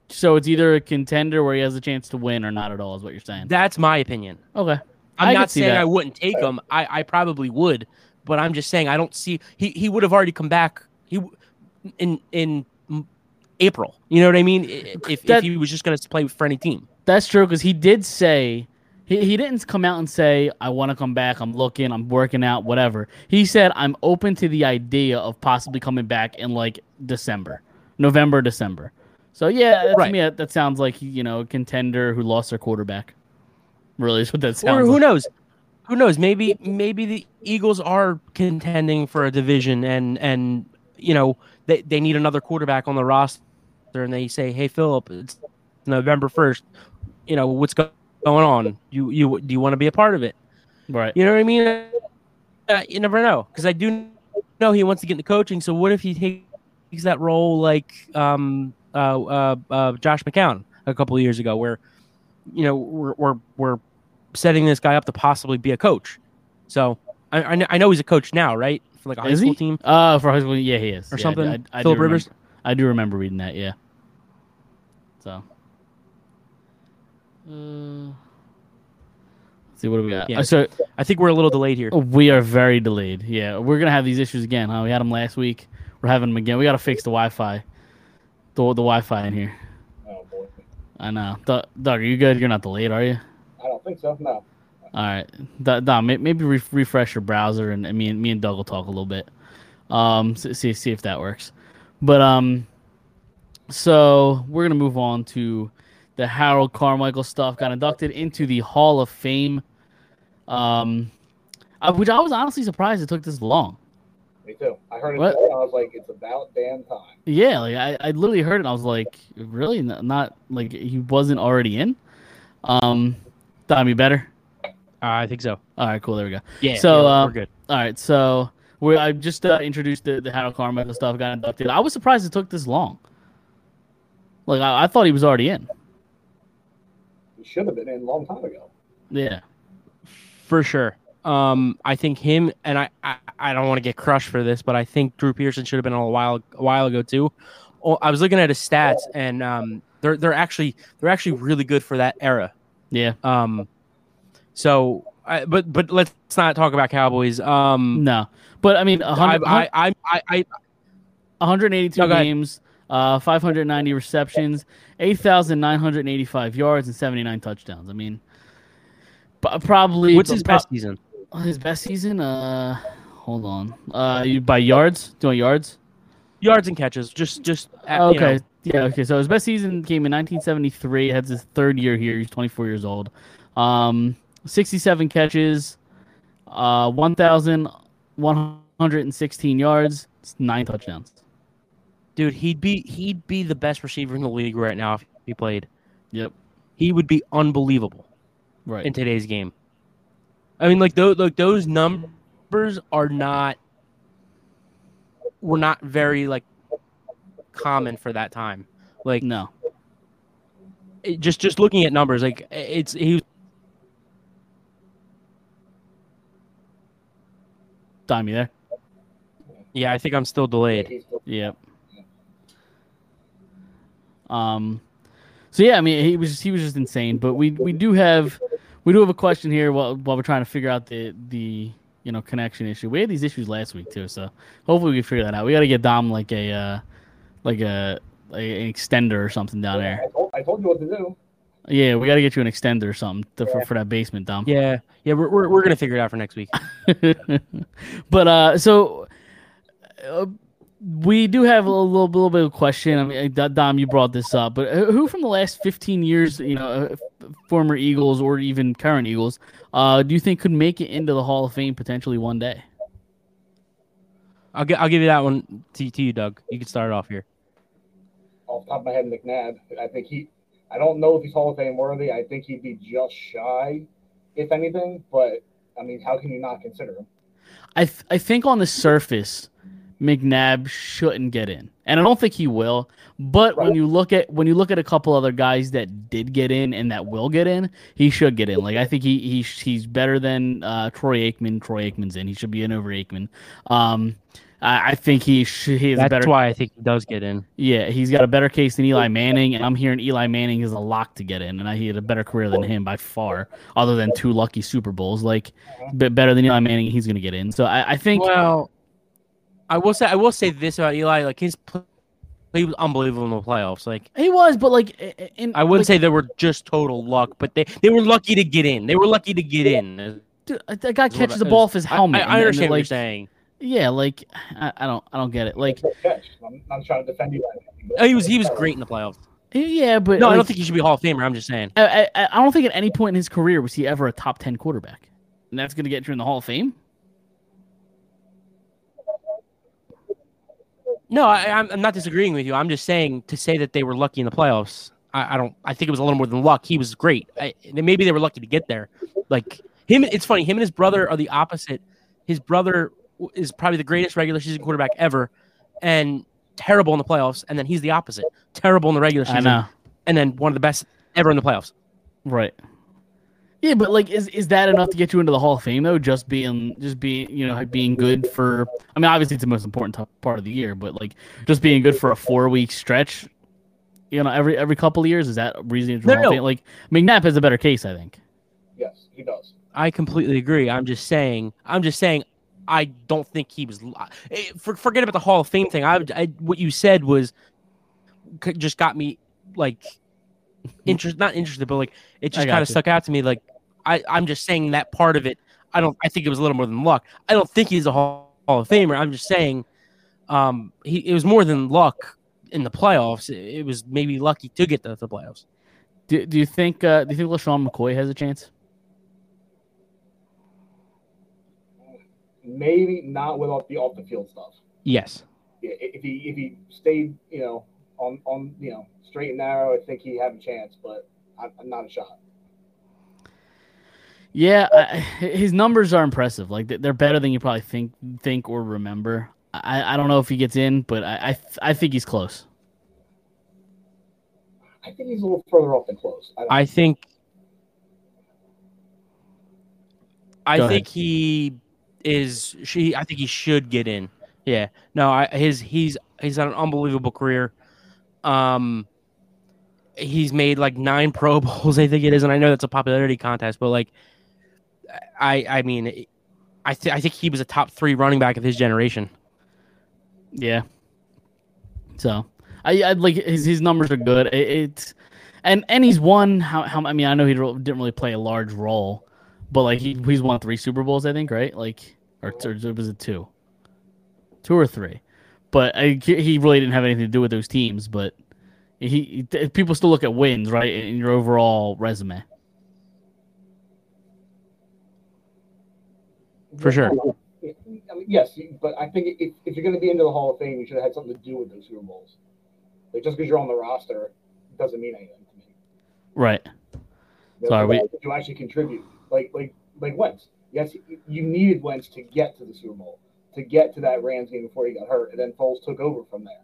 So it's either a contender where he has a chance to win or not at all, is what you're saying. That's my opinion. Okay. I'm I not could see saying that. I wouldn't take him. I probably would, but I'm just saying I don't see he would have already come back in April. You know what I mean? If he was just going to play for any team. That's true, because he did say he didn't come out and say, I want to come back, I'm looking, I'm working out, whatever. He said, I'm open to the idea of possibly coming back in like November, December. So yeah, to me that sounds like a contender who lost their quarterback. Really, is what that sounds. Or who like. knows? Who knows? Maybe the Eagles are contending for a division, and they need another quarterback on the roster, and they say, hey Philip, it's November 1st. What's going on? Do you want to be a part of it? Right. You know what I mean? You never know, because I do know he wants to get into coaching. So what if he takes that role like Josh McCown a couple of years ago, where we're setting this guy up to possibly be a coach. So I know he's a coach now, right? For like a high school team. For high school, yeah, he is. Or something. I Philip Rivers. I do remember reading that. Yeah. So. Let's see, what do we got? Yeah. So I think we're a little delayed here. we are very delayed. Yeah, we're gonna have these issues again. Huh? We had them last week. We're having them again. We gotta fix the Wi-Fi. The Wi-Fi in here. Oh boy. I know. Doug, are you good? You're not delayed, are you? I don't think so. No. All right, Dom, maybe refresh your browser, and me and Doug will talk a little bit. See if that works. But so we're gonna move on to the Harold Carmichael stuff. Got inducted into the Hall of Fame, which I was honestly surprised it took this long. Me too. I heard it today, and I was like, it's about damn time. Yeah, like I literally heard it, and I was like, really? Not like he wasn't already in. Dom, you better? I think so. All right, cool. There we go. Yeah. So we're good. All right, so I just introduced the Harold Carmichael stuff. Got inducted. I was surprised it took this long. Like I thought he was already in. He should have been in a long time ago. Yeah. For sure. I think him, and I don't want to get crushed for this, but I think Drew Pearson should have been a while ago too. I was looking at his stats, and they're actually really good for that era. Yeah. So, but let's not talk about Cowboys. No, but I mean, 182 games, 590 receptions, 8,985 yards, and 79 touchdowns. I mean, probably. What's his best season? His best season? Hold on. By yards? Do you want yards? Yards and catches. Just. Okay. Yeah. Okay. So his best season came in 1973. Has his third year here. He's 24 years old. 67 catches, 1,116 yards, 9 touchdowns. Dude, he'd be the best receiver in the league right now if he played. Yep. He would be unbelievable. Right. In today's game. I mean, like those numbers were not very like common for that time. Like no. Just looking at numbers, like he. Dom, you there? Yeah, I think I'm still delayed. Yep. So yeah, I mean he was just insane. But we do have a question here while we're trying to figure out the connection issue. We had these issues last week too, so hopefully we can figure that out. We got to get Dom like an extender or something down there. I told you what to do. Yeah, we got to get you an extender or something for that basement, Dom. Yeah, we're gonna figure it out for next week. But so we do have a little bit of a question. I mean, Dom, you brought this up, but who from the last 15 years, former Eagles or even current Eagles, do you think could make it into the Hall of Fame potentially one day? I'll give you that one to you, Doug. You can start it off here. Off the top of my head, McNabb. I don't know if he's Hall of Fame worthy. I think he'd be just shy, if anything. But I mean, how can you not consider him? I think on the surface, McNabb shouldn't get in, and I don't think he will. But right. when you look at a couple other guys that did get in and that will get in, he should get in. Like I think he's better than Troy Aikman. Troy Aikman's in. He should be in over Aikman. I think he has a That's better. why I think he does get in. Yeah, he's got a better case than Eli Manning, and I'm hearing Eli Manning is a lock to get in, and he had a better career than him by far, other than 2 lucky Super Bowls. Like, a bit better than Eli Manning, he's going to get in. So I think. Well, I will say this about Eli: like he was unbelievable in the playoffs. Like he was, but like, I wouldn't say they were just total luck, but they were lucky to get in. They were lucky to get in. Dude, that guy catches the ball off his helmet. I understand what like, you're saying. Yeah, like I don't get it. Like, I'm not trying to defend you. But He was great in the playoffs. yeah, but No, like, I don't think he should be a Hall of Famer. I'm just saying. I don't think at any point in his career was he ever a top 10 quarterback, and that's going to get you in the Hall of Fame. No, I'm not disagreeing with you. I'm just saying to say that they were lucky in the playoffs. I don't. I think it was a little more than luck. He was great. Maybe they were lucky to get there. Like him, it's funny. Him and his brother are the opposite. His brother is probably the greatest regular season quarterback ever, and terrible in the playoffs. And then he's the opposite. Terrible in the regular season, I know. and then one of the best ever in the playoffs. Right. Yeah, but like, is that enough to get you into the Hall of Fame though? Just being being good for. I mean, obviously it's the most important part of the year, but like just being good for a 4-week stretch. Every couple of years, is that reason to Hall of Fame? Like McNabb has a better case, I think. yes, he does. I completely agree. I'm just saying. I don't think he was. Forget about the Hall of Fame thing. What you said was just got me like not interested, but like it just kind of stuck out to me. Like I'm just saying that part of it. I think it was a little more than luck. I don't think he's a Hall of Famer. I'm just saying, it was more than luck in the playoffs. It was maybe lucky to get to the playoffs. Do you think LaShawn McCoy has a chance? Maybe not without the off the field stuff. Yes. Yeah, if he stayed, on straight and narrow, I think he had a chance, but I'm not a shot. Yeah, his numbers are impressive. Like they're better than you probably think or remember. I don't know if he gets in, but I think he's close. I think he's a little further off than close. I think he should get in. Yeah. No, he's had an unbelievable career. He's made like 9 Pro Bowls, I think it is, and I know that's a popularity contest, but like I think he was a top 3 running back of his generation. Yeah. So I like his numbers are good. And he's won how I mean I know he didn't really play a large role, but like he's won 3 Super Bowls, I think, right? Like or was it 2 or 3? But he really didn't have anything to do with those teams. But people still look at wins, right, in your overall resume. For sure. I mean, yes, but I think if you're going to be into the Hall of Fame, you should have had something to do with those Super Bowls. Like just because you're on the roster doesn't mean anything to me. Right. Sorry, you actually contribute. Like Wentz. Yes, you needed Wentz to get to the Super Bowl, to get to that Rams game before he got hurt, and then Foles took over from there.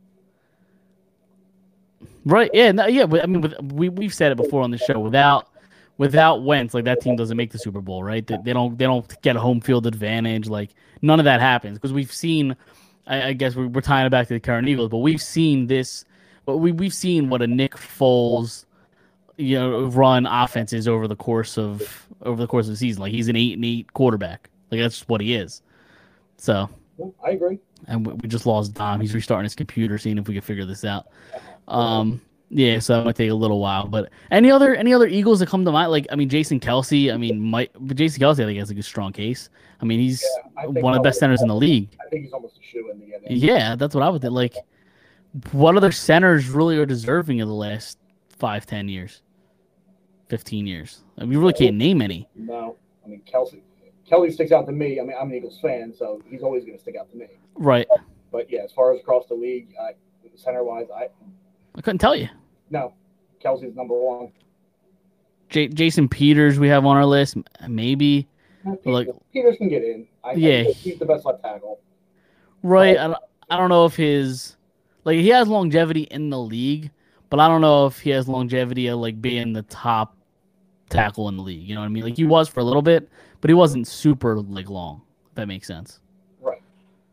Right. Yeah. No, yeah. But I mean, we've said it before on the show. Without Wentz, like that team doesn't make the Super Bowl, right? They don't get a home field advantage. Like none of that happens because we've seen. I guess we're tying it back to the current Eagles, but we've seen this. But we've seen what a Nick Foles, run offense is over the course of the season. Like he's an 8-8 quarterback. Like that's just what he is. So. I agree. And we just lost Dom. He's restarting his computer, seeing if we can figure this out. Yeah, so it might take a little while. But any other Eagles that come to mind? Like, I mean, Jason Kelce. I think has a good strong case. I mean, he's one of the best centers in the league. I think he's almost a shoe in the end. Yeah, that's what I would think. Like, what other centers really are deserving of the last 5, 10 years, 15 years? I mean, we really can't name any. No, I mean Kelce sticks out to me. I mean, I'm an Eagles fan, so he's always going to stick out to me. Right. But yeah, as far as across the league, center-wise, I couldn't tell you. No, Kelce's number 1. Jason Peters we have on our list, maybe. Peters can get in. He's the best left tackle. Right. I don't know if he has longevity in the league, but I don't know if he has longevity of like being the top tackle in the league. You know what I mean? Like he was for a little bit, but he wasn't super like long. If that makes sense. Right.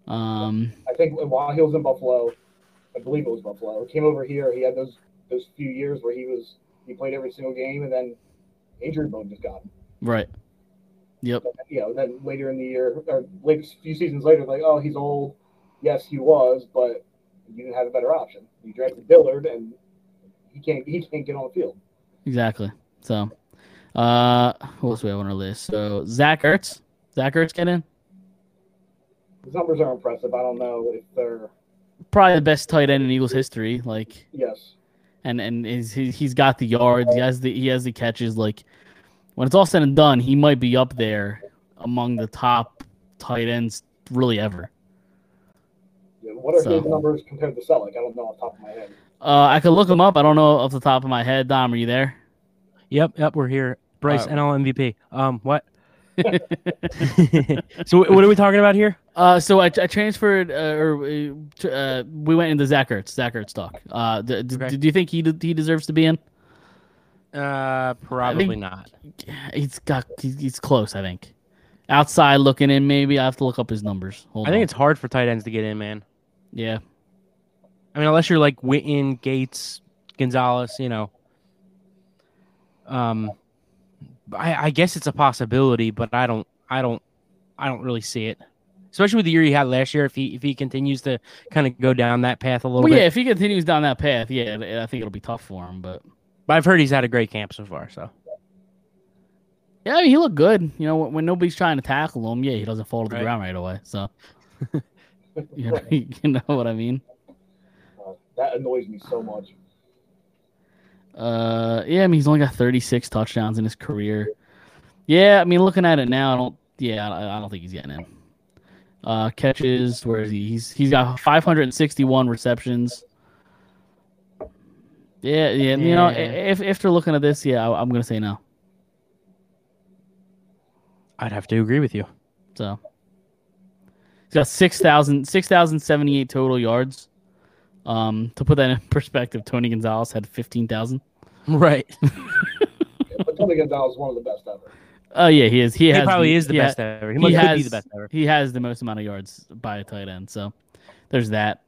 I think while he was in Buffalo, I believe it was Buffalo, came over here. He had those few years where he played every single game, and then injury bug just got him. Right. Yep. Then later in the year, or a few seasons later, like, oh, he's old. Yes, he was, but you didn't have a better option. You drafted Dillard, and he can't get on the field. Exactly. So, who else do we have on our list? So Zach Ertz. Zach Ertz get in? His numbers are impressive. I don't know if they're probably the best tight end in Eagles history. Like, yes, and he's got the yards. He has the catches. Like, when it's all said and done, he might be up there among the top tight ends really ever. Yeah, what are his numbers compared to Selleck? I don't know off the top of my head. I could look him up. I don't know off the top of my head. Dom, are you there? Yep, we're here. Bryce, NL MVP. What? So what are we talking about here? So I transferred, we went into Zach Ertz talk. Do you think he deserves to be in? Probably not. He's close, I think. Outside looking in, maybe. I have to look up his numbers. I think it's hard for tight ends to get in, man. Yeah. I mean, unless you're like Witten, Gates, Gonzalez, I guess it's a possibility, but I don't really see it. Especially with the year he had last year, if he continues to kind of go down that path a little bit. Yeah, if he continues down that path, yeah, I think it'll be tough for him. But I've heard he's had a great camp so far. So yeah, I mean, he looked good. When nobody's trying to tackle him, yeah, he doesn't fall to the ground right away. So you know what I mean. That annoys me so much. Yeah, I mean, he's only got 36 touchdowns in his career. Yeah, I mean, looking at it now, I don't think he's getting in. Catches, where is he? He's got 561 receptions. Yeah. If they're looking at this, yeah, I'm gonna say no. I'd have to agree with you. So he's got 6,078 total yards. To put that in perspective, Tony Gonzalez had 15,000. Right. But Tony Gonzalez is one of the best ever. Oh yeah, he is. He probably is the best ever. He could be the best ever. He has the most amount of yards by a tight end. So there's that.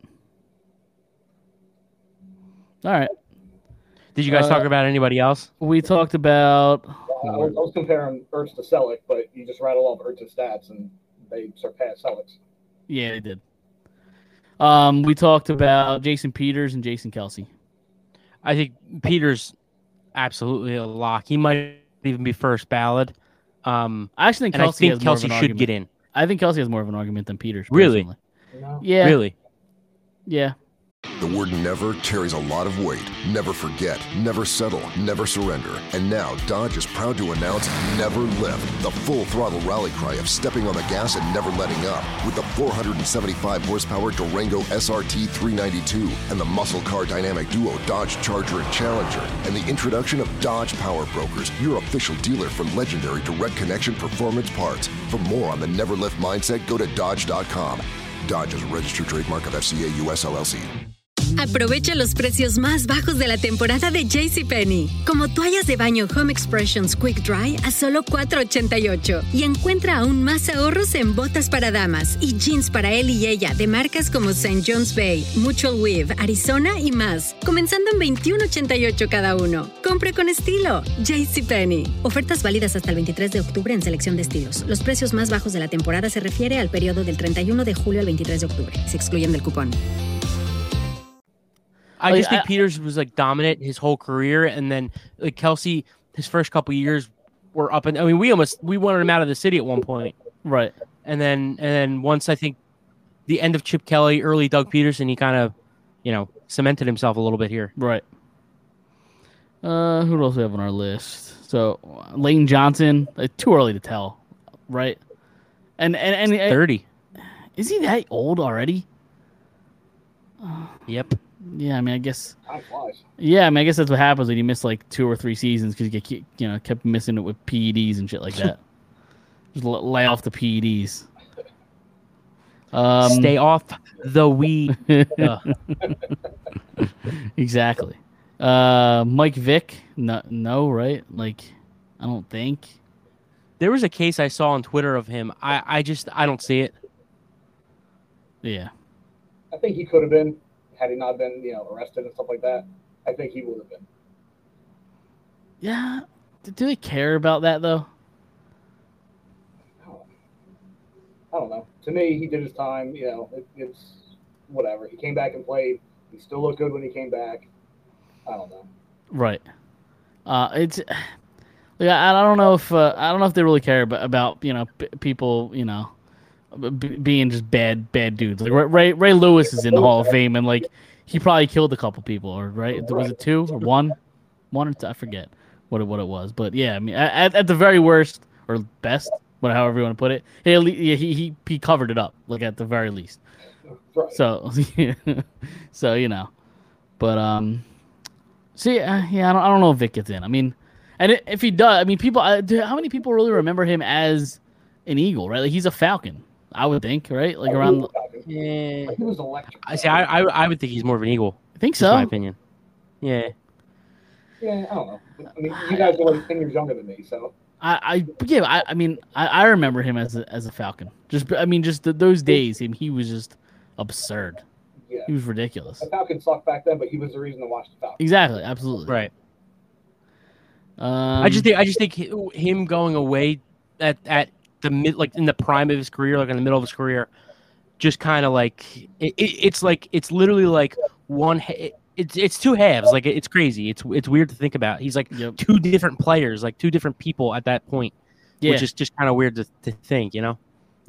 All right. Did you guys talk about anybody else? We talked about. I was comparing Ertz to Selleck, but you just rattle off Ertz's stats and they surpass Selleck's. Yeah, they did. We talked about Jason Peters and Jason Kelce. I think Peters absolutely a lock. He might even be first ballot. I actually think Kelce should get in. I think Kelce has more of an argument than Peters. Really? No. Yeah. Really? Yeah. The word never carries a lot of weight. Never forget, never settle, never surrender. And now Dodge is proud to announce Never Lift, the full throttle rally cry of stepping on the gas and never letting up. With the 475 horsepower Durango SRT 392 and the muscle car dynamic duo Dodge Charger and Challenger, and the introduction of Dodge Power Brokers, your official dealer for legendary direct connection performance parts. For more on the Never Lift mindset, go to Dodge.com. Dodge is a registered trademark of FCA US LLC. Aprovecha los precios más bajos de la temporada de JCPenney. Como toallas de baño Home Expressions Quick Dry a solo $4.88. Y encuentra aún más ahorros en botas para damas y jeans para él y ella de marcas como St. John's Bay, Mutual Weave, Arizona y más. Comenzando en $21.88 cada uno. Compre con estilo. JCPenney. Ofertas válidas hasta el 23 de octubre en selección de estilos. Los precios más bajos de la temporada se refiere al periodo del 31 de julio al 23 de octubre. Se excluyen del cupón. I just think Peters was like dominant his whole career, and then like Kelce, his first couple of years were up, and I mean we wanted him out of the city at one point, right? And then once I think the end of Chip Kelly, early Doug Peterson, he kind of cemented himself a little bit here, right? Who else do we have on our list? So Lane Johnson, too early to tell, right? And 30. Is he that old already? Yep. Yeah, I mean, I guess. Time flies. Yeah, I mean, I guess that's what happens when you miss like 2 or 3 seasons because you kept missing it with PEDs and shit like that. Just lay off the PEDs. Stay off the weed. Exactly. Mike Vick, no, right? Like, I don't think. There was a case I saw on Twitter of him. I don't see it. Yeah. I think he could have been had he not been, arrested and stuff like that. I think he would have been. Yeah. Do they care about that though? I don't know. To me, he did his time. It's whatever. He came back and played. He still looked good when he came back. I don't know. Right. It's. Like, I don't know if they really care about people being just bad dudes. Like Ray Lewis is in the Hall of Fame, and like he probably killed a couple people, or right? Was it 2 or 1? 1 or 2? I forget what it was, but yeah, I mean at the very worst or best, however you want to put it, he covered it up, like at the very least. Right. So but see, I don't know if Vic gets in. I mean. And if he does, I mean, how many people really remember him as an Eagle, right? Like, he's a Falcon, I would think, right? Like, around... Yeah. He was electric. I would think he's more of an Eagle. I think so. That's my opinion. Yeah. Yeah, I don't know. I mean, you guys are like 10 years younger than me, so... I remember him as a Falcon. Just those days, he was just absurd. Yeah. He was ridiculous. The Falcon sucked back then, but he was the reason to watch the Falcons. Exactly, absolutely. Right. I just think him going away at the mid, like in the prime of his career, like in the middle of his career, just kind of like it's literally like one. It's two halves. Like it's crazy. It's weird to think about. He's like two different players, like two different people at that point, which is just kind of weird to think. Yep.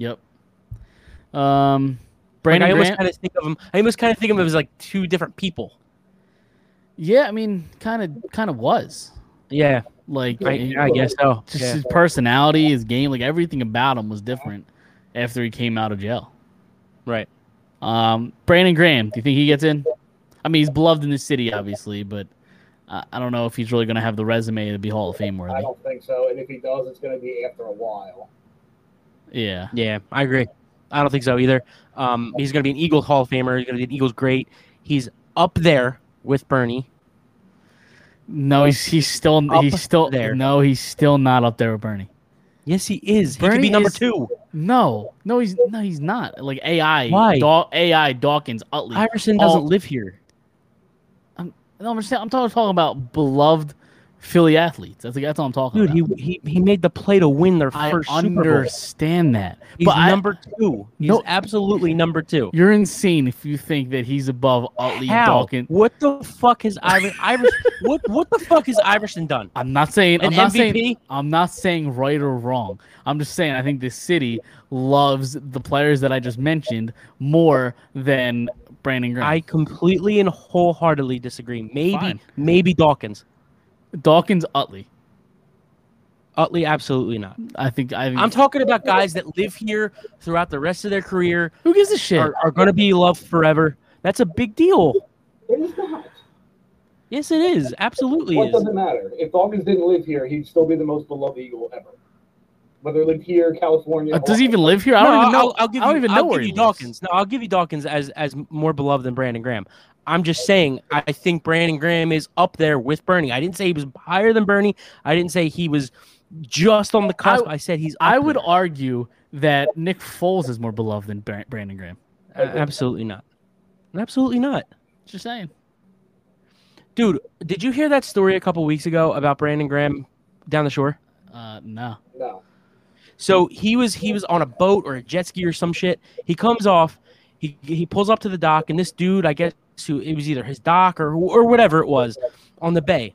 Brandon I almost Graham. kind of think of him. I almost kind of think of him as like two different people. Yeah, I mean, kind of was. Yeah, like I guess so. Just his personality, his game, like everything about him was different after he came out of jail. Right. Brandon Graham, do you think he gets in? I mean, he's beloved in the city, obviously, but I don't know if he's really going to have the resume to be Hall of Fame worthy. I don't think so, and if he does, it's going to be after a while. Yeah. Yeah, I agree. I don't think so either. He's going to be an Eagles Hall of Famer. He's going to be an Eagles great. He's up there with Bernie. No, he's still there. No, he's still not up there with Bernie. Yes, he is. Bernie he could be number 2. No, he's not. Like AI. Why? AI Dawkins Utley. Iverson doesn't live here. I'm talking about beloved Philly athletes. That's all I'm talking about. Dude, he made the play to win their first Super Bowl. I understand that. He's number 2. He's absolutely number 2. You're insane if you think that he's above Utley Dawkins. What the fuck has Iverson what the fuck has Iverson done? I'm not saying MVP? I'm not saying right or wrong. I'm just saying I think this city loves the players that I just mentioned more than Brandon Graham. I completely and wholeheartedly disagree. Maybe Dawkins. Dawkins, Utley. Utley, absolutely not. I think I'm talking about guys that live here throughout the rest of their career. Who gives a shit? Are going to be loved forever. That's a big deal. It is not. Yes, it is. Absolutely What is. does it matter? If Dawkins didn't live here, he'd still be the most beloved Eagle ever. Whether he lived here, California. Does he even live here? I don't even know. I don't even know where he Dawkins. No, I'll give you Dawkins as more beloved than Brandon Graham. I'm just saying, I think Brandon Graham is up there with Bernie. I didn't say he was higher than Bernie. I didn't say he was just on the cusp. I said he's up I would there. argue that Nick Foles is more beloved than Brandon Graham. Absolutely not. Absolutely not. Just saying. Dude, did you hear that story a couple weeks ago about Brandon Graham down the shore? No. So he was on a boat or a jet ski or some shit. He comes off. He pulls up to the dock, and this dude, I guess, who it was either his dock or whatever it was, on the bay.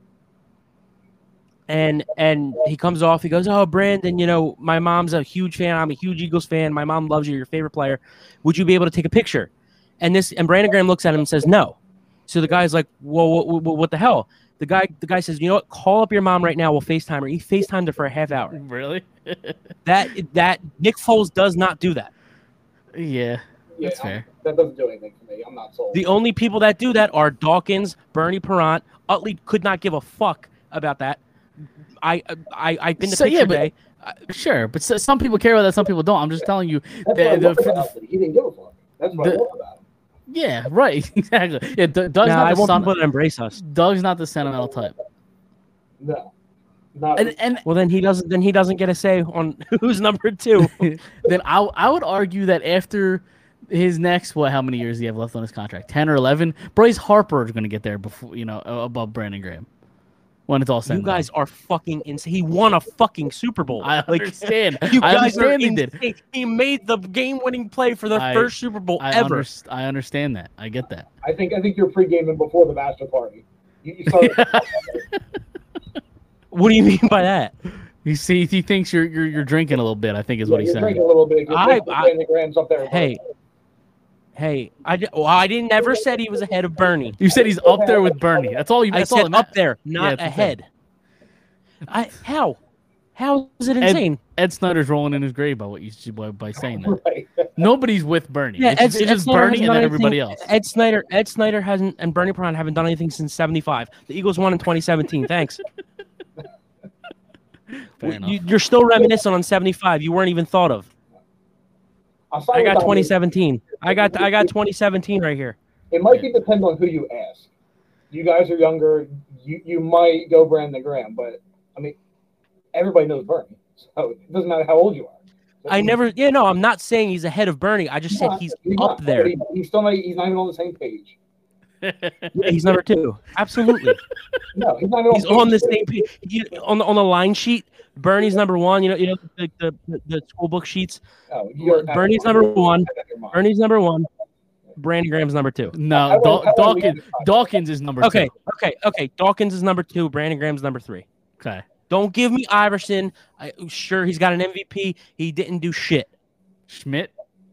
And he comes off. He goes, "Oh, Brandon, my mom's a huge fan. I'm a huge Eagles fan. My mom loves you. You're your favorite player. Would you be able to take a picture?" And Brandon Graham looks at him and says, "No." So the guy's like, "Well, what the hell?" The guy says, "You know what? Call up your mom right now. We'll FaceTime her." He FaceTimed her for a half hour. Really? that Nick Foles does not do that. Yeah, that's fair. That doesn't do anything for me. I'm not sold. The only people that do that are Dawkins, Bernie Perrant. Utley could not give a fuck about that. I've been to picture day. Sure, but some people care about that. Some people don't. I'm just telling you. He didn't give a fuck. That's what I love about him. Yeah, right. Exactly. Yeah, Doug's not I the want people to embrace us. Doug's not the sentimental type. No. Not And well, then he doesn't get a say on who's number 2. Then I would argue that after his next, how many years do you have left on his contract? 10 or 11? Bryce Harper is going to get there before, above Brandon Graham. When it's all said. You guys are fucking insane. He won a fucking Super Bowl. I understand. You I guys understand are he did. insane. He made the game-winning play for the first Super Bowl ever. I understand that. I get that. I think you're pre-gaming before the master party. You started. What do you mean by that? He thinks you're drinking a little bit. I think is what he's saying. Drinking a little bit. Brandon Graham's up there. Hey, I didn't never said he was ahead of Bernie. You said he's up there with Bernie. That's all you. I said up there, not ahead. How is it insane? Ed Snyder's rolling in his grave by saying that. Right. Nobody's with Bernie. Yeah, it's just Bernie and then everybody else. Ed Snyder hasn't, and Bernie Perron haven't done anything since '75. The Eagles won in 2017. Thanks. You're still reminiscent on '75. You weren't even thought of. I got 2017. I got 2017 right here. It might depend on who you ask. You guys are younger. You might go Brandon Graham, but I mean, everybody knows Bernie, so it doesn't matter how old you are. So I'm not saying he's ahead of Bernie. I just said he's up there. He's not even on the same page. Yeah, he's number 2. Absolutely. No, he's not even he's on the same page. On the line sheet. Bernie's number 1. The school book sheets. No, Bernie's number 1. Bernie's number 1. Brandon Graham's number 2. No, Dawkins is number 2. Okay. Dawkins is number 2. Brandon Graham's number 3. Okay. Don't give me Iverson. Sure, he's got an MVP. He didn't do shit. Schmidt?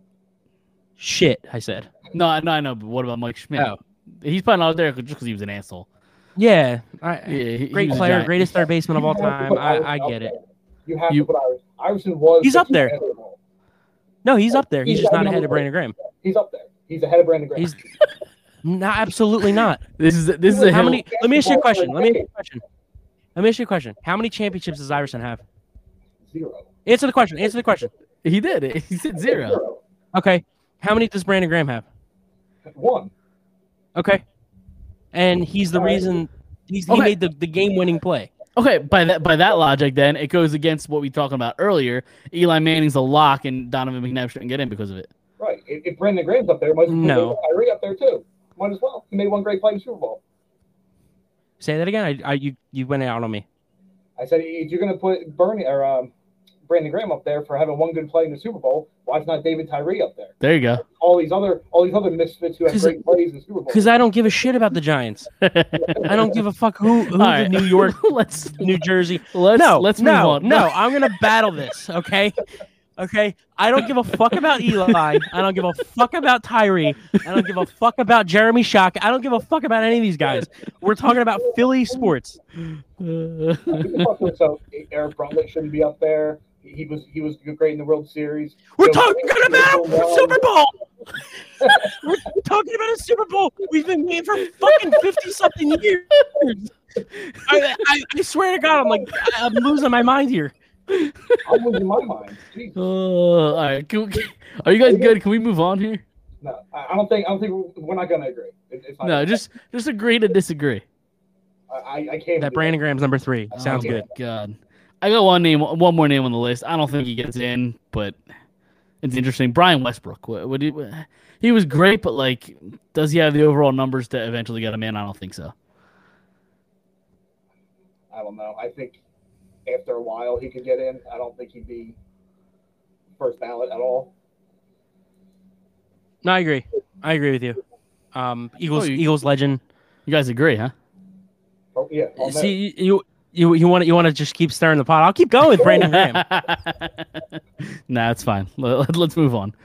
Shit, I said. No, I know. But what about Mike Schmidt? Oh. He's probably not there just because he was an asshole. Yeah, great player, greatest third baseman of all time. I get it. You have to put Iverson. Iverson was. He's up there. No, he's up there. He's just not ahead of Brandon Graham. He's up there. He's ahead of Brandon Graham. No, absolutely not. This is how many? Let me ask you a question. Let me ask you a question. How many championships does Iverson have? 0. Answer the question. He did. He said 0. Okay. How many does Brandon Graham have? 1. Okay. And he's the reason he made the game-winning play. Okay, by that logic, then it goes against what we were talking about earlier. Eli Manning's a lock, and Donovan McNabb shouldn't get in because of it. Right. If Brandon Graham's up there, might as well put Kyrie up there too. Might as well. He made one great play in the Super Bowl. Say that again. You went out on me. I said if you're going to put Brandon Graham up there for having one good play in the Super Bowl, why is not David Tyree up there? There you go. All these other misfits who have great plays in the Super Bowl. Because I don't give a shit about the Giants. I don't give a fuck who right. New York, New Jersey. Let's move on. No, I'm gonna battle this. Okay. I don't give a fuck about Eli. I don't give a fuck about Tyree. I don't give a fuck about Jeremy Shock. I don't give a fuck about any of these guys. We're talking about Philly sports. So Eric Brunlett shouldn't be up there. He was great in the World Series. We're talking about a Super Bowl. We're talking about a Super Bowl. We've been waiting for fucking 50-something years. I swear to God, I'm losing my mind here. I'm losing my mind. All right. Are you guys good? Can we move on here? No, I don't think we're not gonna agree. Just agree to disagree. I can't. That Brandon Graham's number 3 sounds good. God, I got one more name on the list. I don't think he gets in, but it's interesting. Brian Westbrook. He was great, but does he have the overall numbers to eventually get him in? I don't think so. I don't know. I think after a while he could get in. I don't think he'd be first ballot at all. No, I agree. I agree with you. Eagles legend. You guys agree, huh? Oh, yeah. See, you want to just keep stirring the pot. I'll keep going with Brandon Graham. Nah, it's fine. Let's move on.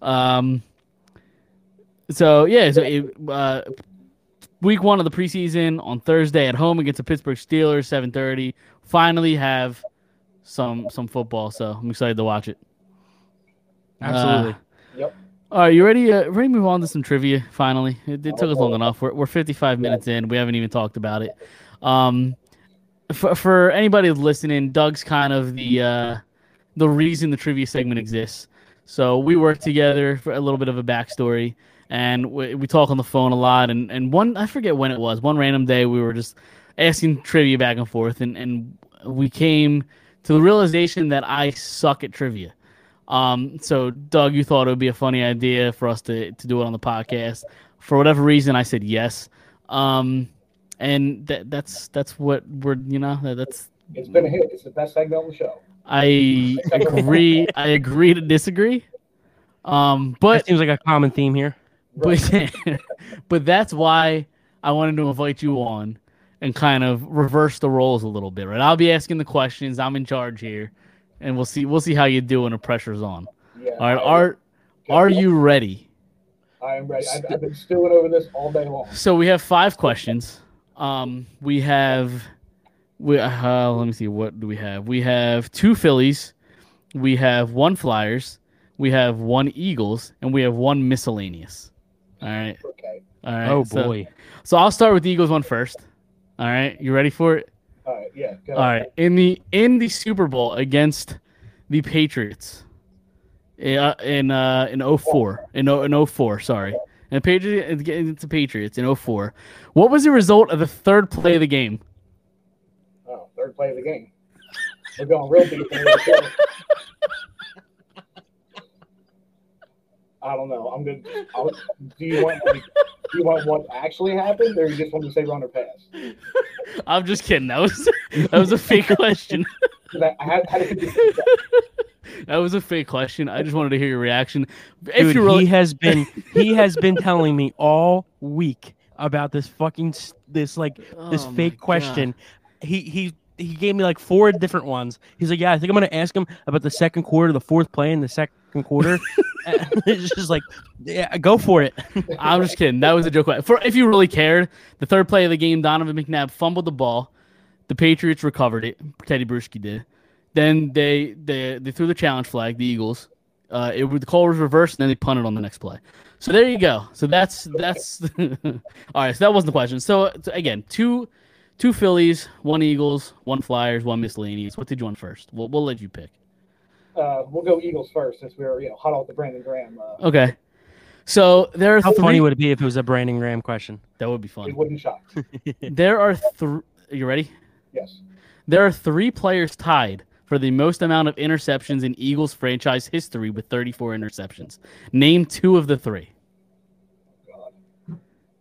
Week 1 of the preseason on Thursday at home against the Pittsburgh Steelers, 7:30. Finally have some football, so I'm excited to watch it. Absolutely. Yep. All right, you ready? Ready to move on to some trivia? Finally, it took us long enough. We're 55 minutes in. We haven't even talked about it. For anybody listening, Doug's kind of the reason the trivia segment exists. So we work together for a little bit of a backstory, and we talk on the phone a lot. And one, I forget when it was, one random day we were just asking trivia back and forth, and we came to the realization that I suck at trivia. So Doug, you thought it would be a funny idea for us to do it on the podcast. For whatever reason, I said yes. And that's what we're, that's. It's been a hit. It's the best segment on the show. I agree. I agree to disagree. But That seems like a common theme here. but that's why I wanted to invite you on and kind of reverse the roles a little bit, right? I'll be asking the questions. I'm in charge here, and we'll see how you do when the pressure's on. Yeah. All right, are you ready? I am ready. I've been stewing over this all day long. So we have 5 questions. Let me see, what do we have? We have 2 Phillies, we have 1 Flyers, we have 1 Eagles, and we have 1 miscellaneous. All right. Okay. All right. Oh boy. So I'll start with the Eagles one first. All right. You ready for it? All right. Yeah. Go All ahead. right. In the Super Bowl against the Patriots in 04. In 04, sorry. And Patriots against the Patriots in 04. What was the result of the third play of the game? Oh, third play of the game. We're going real deep. Into the show. I don't know. I'm good. Do you want what actually happened, or you just want to say run or pass? I'm just kidding. That was a fake question. I had to do That was a fake question. I just wanted to hear your reaction. Dude, he has been telling me all week about this fucking this fake question. He gave me like 4 different ones. He's like, yeah, I think I'm gonna ask him about the second quarter, the 4th play in the second quarter. It's just like, yeah, go for it. I'm just kidding. That was a joke. If you really cared, the third play of the game, Donovan McNabb fumbled the ball. The Patriots recovered it. Teddy Bruschi did. Then they threw the challenge flag. The Eagles. The call was reversed, and then they punted on the next play. So there you go. So that's all right. So that wasn't the question. So again, two Phillies, 1 Eagles, 1 Flyers, 1 miscellaneous. What did you want first? We'll let you pick. We'll go Eagles first since we were hot off the Brandon Graham. Okay. So there are How 3. funny would it be if it was a Brandon Graham question? That would be fun. It wouldn't shock. There are 3. Are you ready? Yes. There are 3 players tied for the most amount of interceptions in Eagles franchise history with 34 interceptions. Name 2 of the 3. God.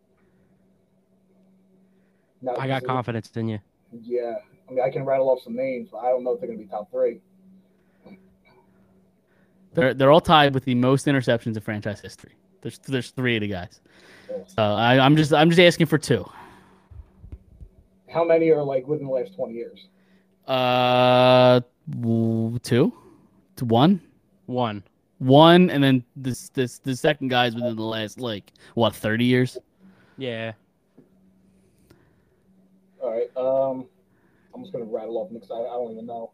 No, I got confidence in you. Yeah. I mean, I can rattle off some names, but I don't know if they're going to be top 3. They're all tied with the most interceptions in franchise history. There's 3 of the guys. So I'm just asking for 2. How many are like within the last 20 years? 2 to 1. 1, and then the second guy's within the last 30 years. Yeah. All right. I'm just gonna rattle off because I don't even know.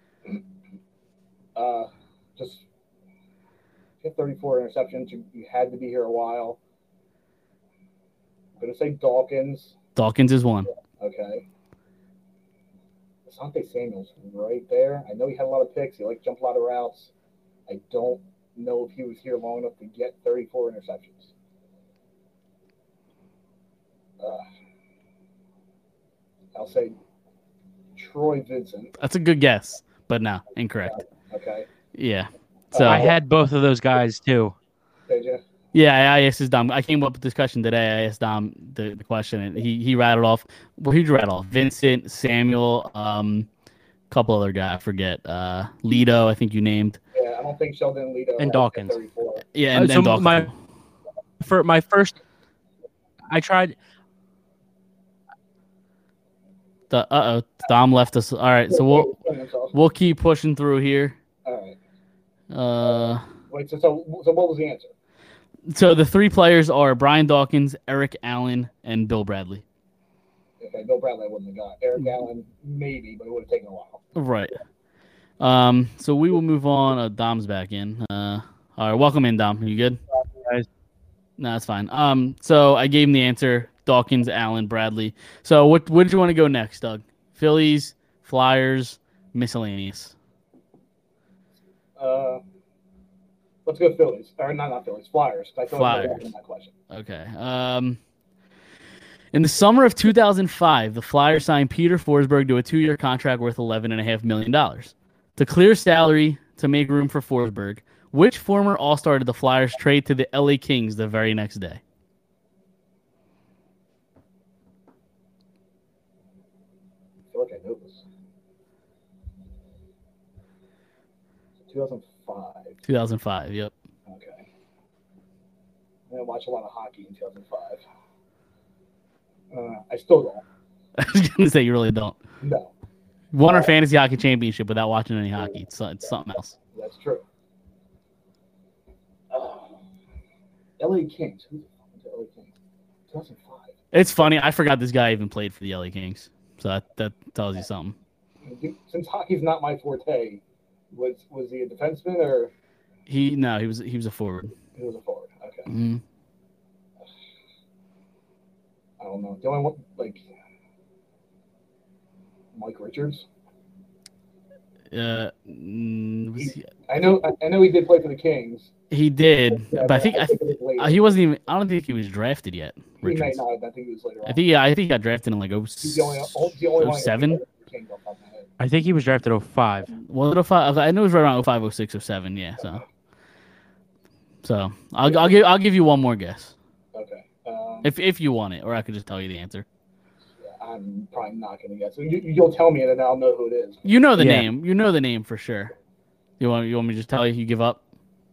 Just hit 34 interceptions. You had to be here a while. I'm gonna say Dawkins. Dawkins is 1. Okay. Asante Samuel's right there. I know he had a lot of picks. He jumped a lot of routes. I don't know if he was here long enough to get 34 interceptions. I'll say Troy Vincent. That's a good guess, but no, incorrect. Okay. Yeah. So I had both of those guys too. Did you? Yeah, I asked his Dom. I came up with this question today. I asked Dom the question, and he rattled off. Well, he'd rattle off Vincent, Samuel, couple other guys. I forget. Lido, I think you named. Yeah, I don't think Sheldon Lido And Dawkins. 34. Yeah, and So Dawkins. my first, I tried. Dom left us. All right, so we'll keep pushing through here. All right. Wait. So what was the answer? So the 3 players are Brian Dawkins, Eric Allen, and Bill Bradley. Okay, Bill Bradley I wouldn't have got. Eric Allen maybe, but it would have taken a while. Right. So we will move on. Dom's back in. All right, welcome in, Dom. You good? Guys. No, that's fine. So I gave him the answer: Dawkins, Allen, Bradley. So what did you want to go next, Doug? Phillies, Flyers, miscellaneous. Let's go Phillies. Or not Phillies, Flyers. I Flyers. That question. Okay. In the summer of 2005, the Flyers signed Peter Forsberg to a 2-year contract worth $11.5 million. To clear salary, to make room for Forsberg. Which former All-Star did the Flyers trade to the LA Kings the very next day? I feel like I know this. 2005. 2005, yep. Okay. I didn't watch a lot of hockey in 2005. I still don't. I was going to say you really don't. No. Won our fantasy hockey championship without watching any hockey. It's something else. That's true. LA Kings. Who the fuck is LA Kings? 2005. It's funny. I forgot this guy even played for the LA Kings. So that tells you something. Since hockey's not my forte, was he a defenseman or? He was a forward. He was a forward. Okay. Mm-hmm. I don't know. The only one, like Mike Richards. I know he did play for the Kings. He did, Yeah, but I think he wasn't even. I don't think he was drafted yet. He may Richards. not have. I think he was later on. I think he got drafted in like He's the only one 07. I think he was drafted 05. Was it 05? I know it was right around 05, 06, or 07. Yeah. So I'll give you one more guess. Okay. If you want it, or I could just tell you the answer. Yeah, I'm probably not going to guess. So you'll tell me, and then I'll know who it is. You know the name. You know the name for sure. You want me to just tell you? You give up?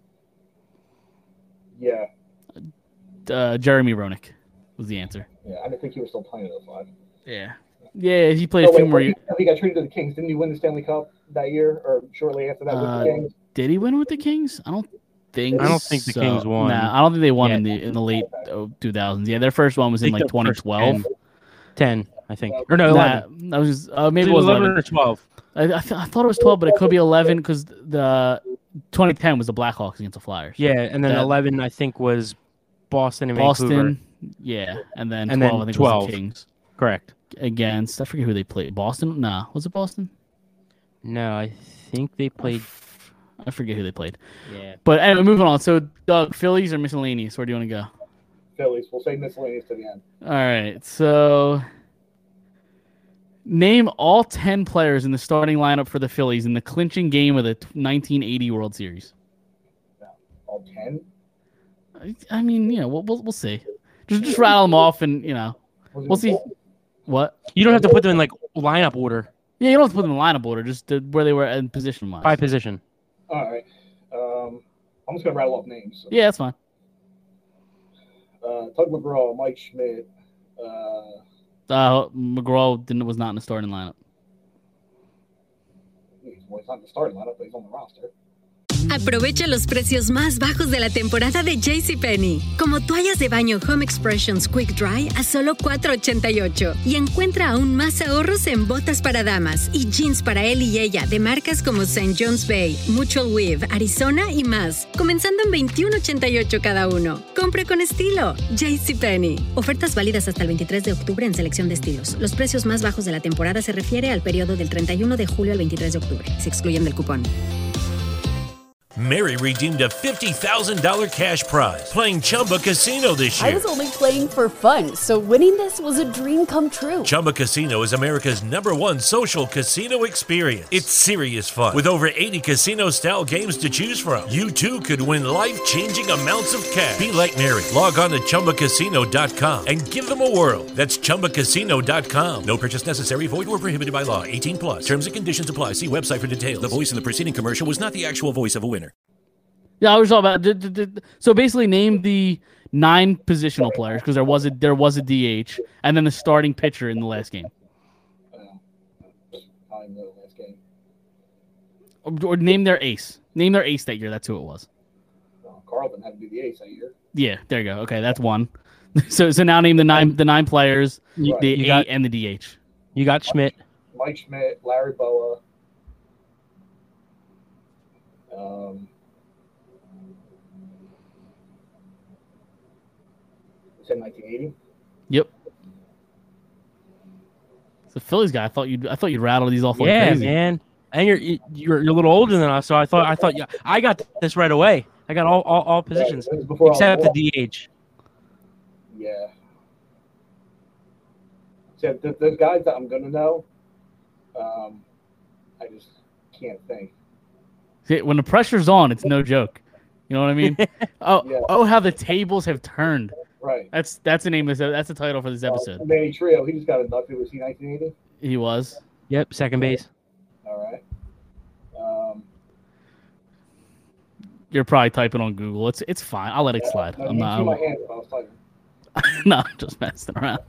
Yeah. Jeremy Roenick was the answer. Yeah, I didn't think he was still playing at 05. Yeah. Yeah, he played a few more years. He got traded to the Kings. Didn't he win the Stanley Cup that year, or shortly after that with the Kings? Did he win with the Kings? I don't think the Kings won. Nah, I don't think they won in the late 2000s. Yeah, their first one was in like 2012. 10, I think. Or no, 11. That was just, maybe it was 11 or 12. I thought it was 12, but it could be 11 because the 2010 was the Blackhawks against the Flyers. Yeah, and then 11 I think was Boston and Vancouver. Yeah, and then 12 I think 12 was the Kings. Correct. Against, I forget who they played. Boston? Nah, was it Boston? No, I think they played. I forget who they played. Yeah. But anyway, moving on. So, Doug, Phillies or miscellaneous? Where do you want to go? Phillies. We'll say miscellaneous to the end. All right. So, name all 10 players in the starting lineup for the Phillies in the clinching game of the 1980 World Series. All 10? I mean, we'll see. Just rattle them off, and we'll see. What? You don't have to put them in like lineup order. Yeah, you don't have to put them in lineup order. Just where they were in position wise. By position. All right. I'm just gonna rattle off names. Yeah, that's fine. Tug McGraw, Mike Schmidt. McGraw was not in the starting lineup. He's not in the starting lineup, but he's on the roster. Aprovecha los precios más bajos de la temporada de JCPenney. Como toallas de baño Home Expressions Quick Dry a solo $4.88. Y encuentra aún más ahorros en botas para damas y jeans para él y ella de marcas como St. John's Bay, Mutual Weave, Arizona y más. Comenzando en $21.88 cada uno. Compre con estilo. JCPenney. Ofertas válidas hasta el 23 de octubre en selección de estilos. Los precios más bajos de la temporada se refiere al periodo del 31 de julio al 23 de octubre. Se excluyen del cupón. Mary redeemed a $50,000 cash prize playing Chumba Casino this year. I was only playing for fun, so winning this was a dream come true. Chumba Casino is America's #1 social casino experience. It's serious fun. With over 80 casino-style games to choose from, you too could win life-changing amounts of cash. Be like Mary. Log on to ChumbaCasino.com and give them a whirl. That's ChumbaCasino.com. No purchase necessary. Void or prohibited by law. 18 plus. Terms and conditions apply. See website for details. The voice in the preceding commercial was not the actual voice of a winner. Yeah, I was talking about. So basically, name the 9 positional players because there was a DH and then the starting pitcher in the last game. Or name their ace. Name their ace that year. That's who it was. Carlton had to be the ace that year. Yeah, there you go. Okay, that's one. So now name the nine players, Right. the 8 and the DH. You got Schmidt. Mike Schmidt, Larry Boa. Said 1980. Yep. It's a Phillies guy. I thought you'd rattle these off like crazy. Man. And you're a little older than us, so I thought I got this right away. I got all positions except the DH. Yeah. So there's guys that I'm gonna know. I just can't think. When the pressure's on, it's no joke. You know what I mean? Oh, how the tables have turned. Right. That's the name of this. That's the title for this episode. Manny Trio, he just got inducted. Was he 1980? He was. Yep, second base. All right. You're probably typing on Google. It's fine. I'll let it slide. No, I'm not. my hand if I was typing. No, just messing around.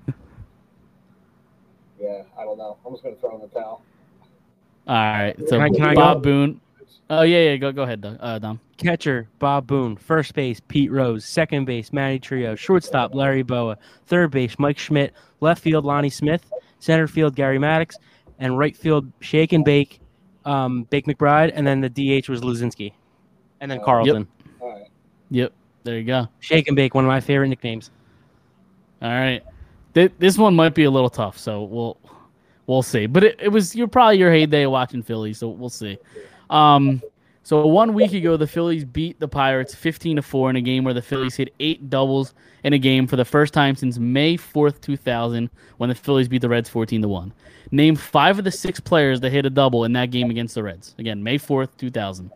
Yeah, I don't know. I'm just gonna throw in the towel. All right. So Can I Bob go? Boone. Oh yeah. Go ahead, Dom. Catcher, Bob Boone. First base, Pete Rose. Second base, Manny Trio. Shortstop, Larry Boa. Third base, Mike Schmidt. Left field, Lonnie Smith. Center field, Gary Maddox. And right field, Shake and Bake, Bake McBride. And then the DH was Luzinski. And then Carlton. All right. Yep. There you go. Shake and Bake, one of my favorite nicknames. All right. This one might be a little tough, so we'll see. But you're probably your heyday watching Philly, so we'll see. So 1 week ago, the Phillies beat the Pirates 15-4 in a game where the Phillies hit 8 doubles in a game for the first time since May 4th, 2000, when the Phillies beat the Reds 14-1. Name 5 of the 6 players that hit a double in that game against the Reds. Again, May 4th, 2000.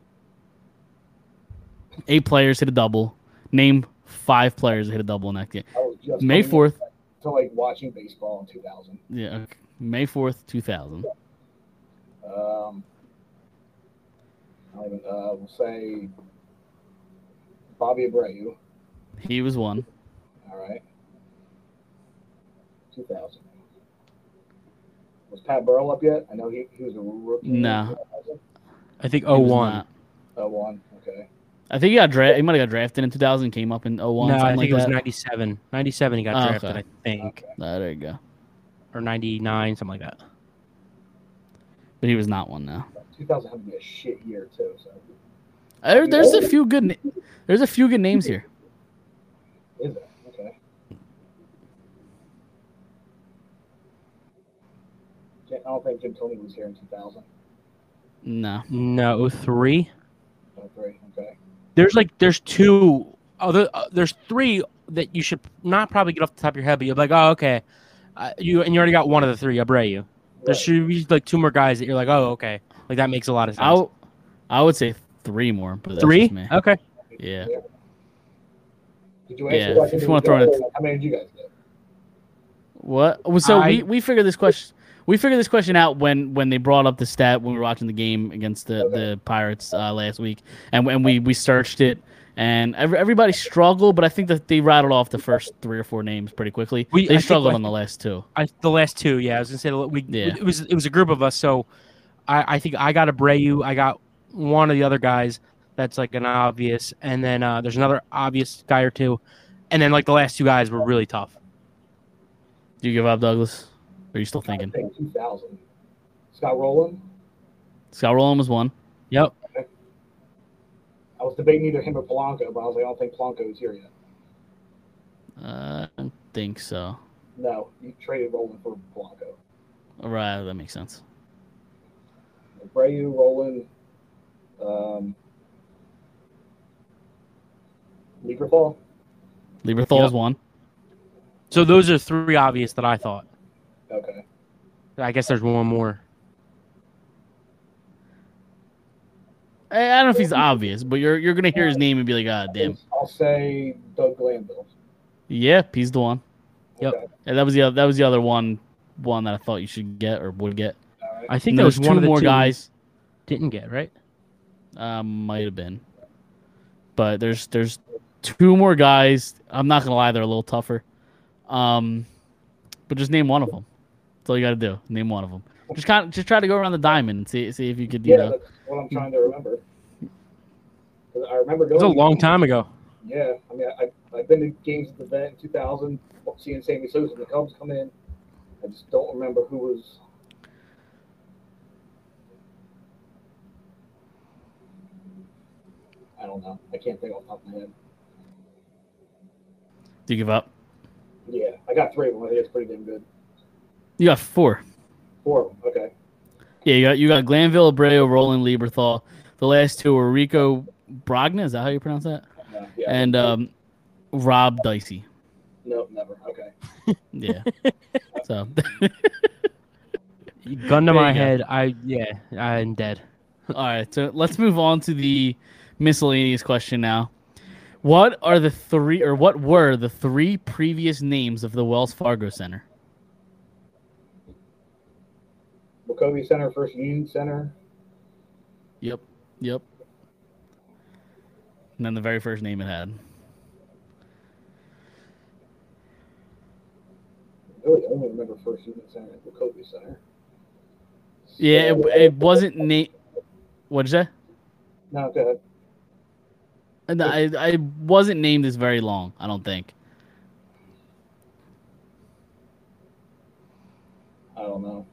8 players hit a double. Name 5 players that hit a double in that game. May 4th. To like watching baseball in 2000. Yeah, okay. May 4th, 2000. We'll say Bobby Abreu. He was one. All right. 2000. Was Pat Burrell up yet? I know he was a rookie. No. I think He was 01. not. 01. Okay. I think he got drafted. He might have got drafted in 2000. Came up in 01. No, I something think it like was that. 97. 97 he got Oh, drafted, okay. I think. There you go. Or 99, something like that. But he was not one now. 2000 had to be a shit year too. So There's a few good. There's a few good names here. is it? Okay. I don't think Jim Tony was here in 2000. No. No, 03. 03. Okay. There's 2 other. There's 3 that you should not probably get off the top of your head, but you're like, oh, okay. You already got one of the 3, Abreu. There should be like 2 more guys that you're like, oh, okay. Like that makes a lot of sense. I would say 3 more. But that's 3? just me. Okay. Yeah. Did you answer Yeah, the question? if you wanna throw in How many did you guys get? What? So I- we figured this question. We figured this question out when they brought up the stat when we were watching the game against the Pirates last week, and we searched it, and everybody struggled, but I think that they rattled off the first 3 or 4 names pretty quickly. They struggled on the last 2. The last 2, yeah. I was gonna say it was a group of us, so I think I got Abreu, I got one of the other guys that's like an obvious, and then there's another obvious guy or 2, and then like the last 2 guys were really tough. Do you give up, Douglas? Or are you still I thinking? think 2000. Scott Rowland. Scott Rowland was one. Yep. I was debating either him or Polanco, but I was like, I don't think Polanco is here yet. I don't think so. No, you traded Rowland for Polanco. All right, that makes sense. Abreu, Rowland, Lieberthal. Lieberthal's one. So those are 3 obvious that I thought. Okay. I guess there's one more. I don't know if he's obvious, but you're gonna hear his name and be like, ah, damn. I'll say Doug Glanville. Yep, he's the one. Yep. Okay. And that was the other one that I thought you should get or would get. All right. I think And there was there's 2 one of the more 2 guys. didn't get, right? Might have been, but there's 2 more guys. I'm not gonna lie, they're a little tougher. But just name one of them. That's all you got to do. Name one of them. Just try to go around the diamond and see if you could. You know. That's what I'm trying to remember. 'Cause I remember It was a going. long time ago. Yeah, I mean, I've been to games at the vet in 2000, seeing Sammy Sosa and the Cubs come in. I just don't remember who was. I don't know. I can't think off the top of my head. Do you give up? Yeah, I got 3 of them. I think it's pretty damn good. You got 4. 4 of them. Okay. Yeah, you got Glanville, Abreu, Roland, Lieberthal. The last 2 were Rico Brogna. Is that how you pronounce that? Yeah. And Rob Dicey. No, never. Okay. Yeah. So Gun to There my you go. head, I'm dead. All right, so let's move on to the miscellaneous question now. What were the three previous names of the Wells Fargo Center? Wachovia Center, First Union Center. Yep. And then the very first name it had. I really only remember First Union Center and Wachovia Center. Yeah, it wasn't named. What'd you say? No, go ahead. And I wasn't named this very long, I don't think. I don't know.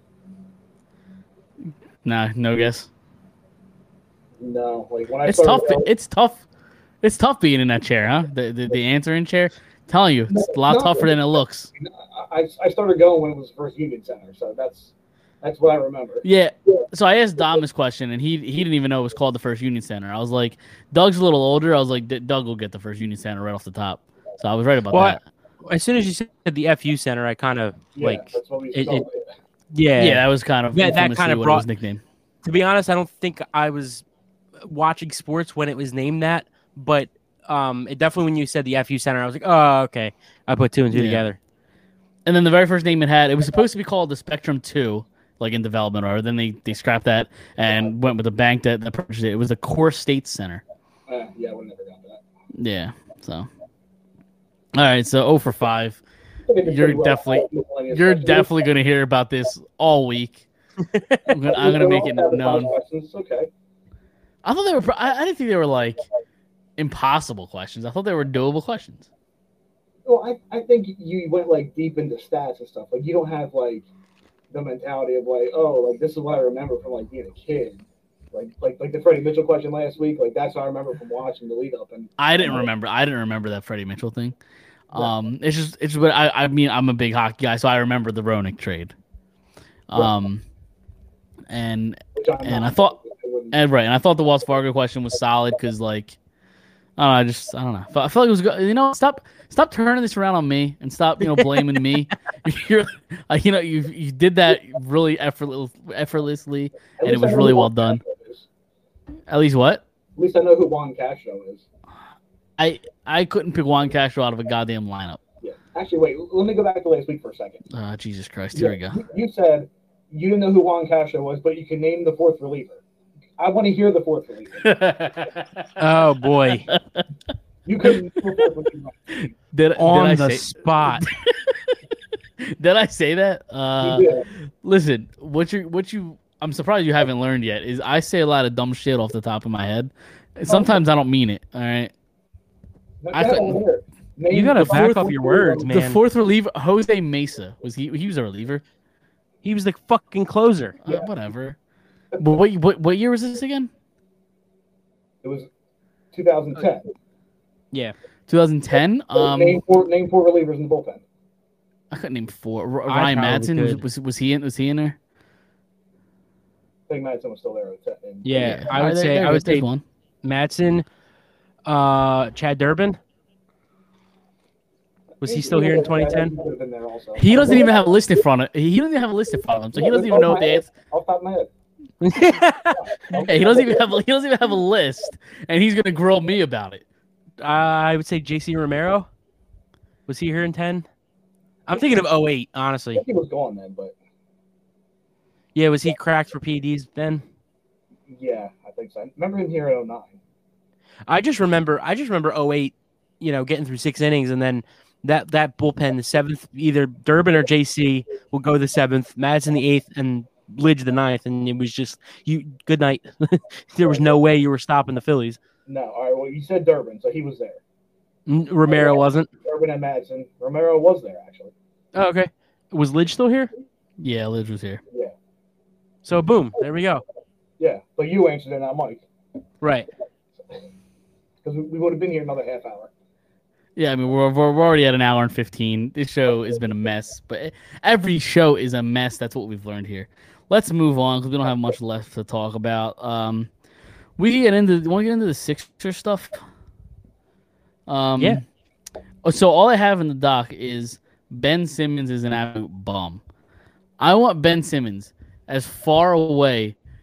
Nah, no guess. No, like when I It's started tough. It's tough. It's tough being in that chair, huh? The answering chair. Telling you, it's a lot tougher than it looks. I started going when it was First Union Center, so that's what I remember. Yeah. So I asked Dom this question, and he didn't even know it was called the First Union Center. I was like, Doug's a little older. I was like, Doug will get the First Union Center right off the top. So I was right about that. As soon as you said the FU Center, I kind of That's what we called it. Yeah, that was kind of that kind of what brought it was nicknamed. To be honest, I don't think I was watching sports when it was named that, but it definitely when you said the FU Center, I was like, oh, okay. I put two and two together. And then the very first name it was supposed to be called the Spectrum 2, like in development, or then they scrapped that and went with the bank that purchased it. It was the Core State Center. Yeah, I would never got that. Yeah, so. All right, so 0 for 5. You're definitely going to hear about this all week. I'm going to make it known. Okay. I thought they were. I didn't think they were like impossible questions. I thought they were doable questions. Well, I think you went like deep into stats and stuff. Like you don't have like the mentality of like, oh, like this is what I remember from like being a kid. Like the Freddie Mitchell question last week. Like that's what I remember from watching the lead up. And I didn't remember that Freddie Mitchell thing. It's just what I mean. I'm a big hockey guy, so I remember the Roenick trade. And I thought the Wells Fargo question was solid because like I don't know. I feel like it was good. You know, stop turning this around on me and stop blaming me. You're you did that really effortlessly and it was really well done. At least what? At least I know who Juan Castro is. I couldn't pick Juan Castro out of a goddamn lineup. Yeah. Actually, wait. Let me go back to last week for a second. Jesus Christ. Here we go. You said you didn't know who Juan Castro was, but you can name the fourth reliever. I want to hear the fourth reliever. Oh, boy. You couldn't name the fourth reliever. Did on I the say, spot. Did I say that? You did. Listen, what you I'm surprised you haven't learned yet is I say a lot of dumb shit off the top of my head. Sometimes I don't mean it, all right? You gotta back up your words, man. The fourth reliever, Jose Mesa, he was a reliever? He was the fucking closer. Whatever. But what year was this again? It was 2010. Yeah. 2010. Name four relievers in the bullpen. I couldn't name four. Ryan Madsen was he in there? I think Madsen was still there. Yeah, I would say one. Madsen, Chad Durbin. Was he still here in 2010? He doesn't even have a list in front of him. He doesn't even have a list in front of him, so he doesn't even know what the answer. Off the top of my head. Hey, he doesn't even have a list, and he's gonna grill me about it. I would say JC Romero. Was he here in 10? I'm thinking of 08, honestly. I think he was gone then, but yeah, was he cracked for PEDs then? Yeah, I think so. I remember him here in 09. I just remember 08, getting through 6 innings, and then that bullpen, the 7th, either Durbin or JC will go the 7th, Madsen the 8th, and Lidge the 9th, and it was just good night. There was no way you were stopping the Phillies. No, all right. Well, you said Durbin, so he was there. Romero wasn't. Durbin and Madsen. Romero was there actually. Oh, okay. Was Lidge still here? Yeah, Lidge was here. Yeah. So boom, there we go. Yeah, but you answered it, not Mike. Right. Because we would have been here another half hour. Yeah, I mean, we're already at an hour and 15. This show has been a mess, but every show is a mess. That's what we've learned here. Let's move on because we don't have much left to talk about. Want to get into the Sixers stuff? Yeah. So all I have in the doc is Ben Simmons is an absolute bum. I want Ben Simmons as far away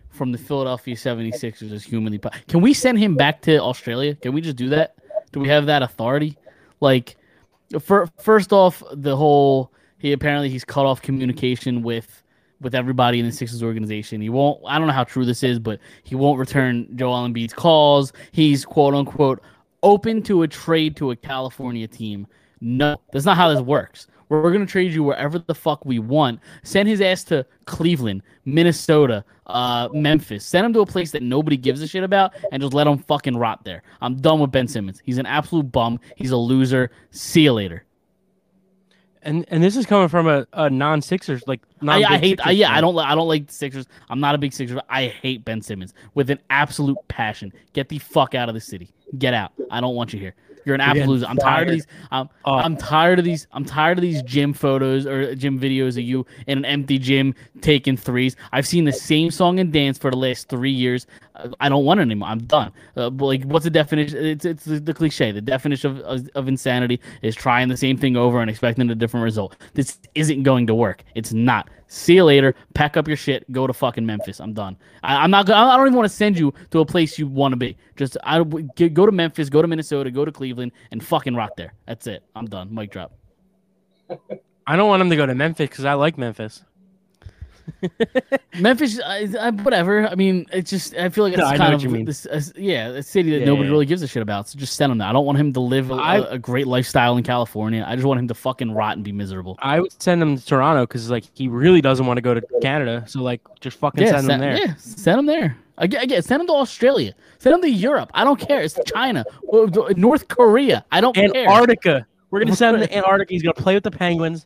from the Philadelphia 76ers is humanly possible. Can we send him back to Australia? Can we just do that? Do we have that authority? Like, first off, he's cut off communication with everybody in the Sixers organization. He won't. I don't know how true this is, but he won't return Joel Embiid's calls. He's quote unquote open to a trade to a California team. No, that's not how this works. We're going to trade you wherever the fuck we want. Send his ass to Cleveland, Minnesota, Memphis. Send him to a place that nobody gives a shit about and just let him fucking rot there. I'm done with Ben Simmons. He's an absolute bum. He's a loser. See you later. And this is coming from a non-Sixers I don't like the Sixers. I'm not a big Sixers. I hate Ben Simmons with an absolute passion. Get the fuck out of the city. Get out. I don't want you here. You're an absolute loser. I'm tired of these. I'm tired of these. I'm tired of these gym photos or gym videos of you in an empty gym taking threes. I've seen the same song and dance for the last 3 years. I don't want it anymore. I'm done. What's the definition? It's the cliche. The definition of insanity is trying the same thing over and expecting a different result. This isn't going to work. It's not. See you later. Pack up your shit. Go to fucking Memphis. I'm done. I'm not. I don't even want to send you to a place you want to be. Just go to Memphis. Go to Minnesota. Go to Cleveland and fucking rot there. That's it. I'm done. Mic drop. I don't want him to go to Memphis because I like Memphis. Memphis, whatever. I mean, it's just I feel like it's kind of a city that nobody really gives a shit about. So just send him there. I don't want him to live a great lifestyle in California. I just want him to fucking rot and be miserable. I would send him to Toronto because he really doesn't want to go to Canada. So just fucking send him there. Yeah, send him there. Again, send him to Australia. Send him to Europe. I don't care. It's China, North Korea. I don't care. Antarctica. We're gonna send him to Antarctica. He's gonna play with the penguins.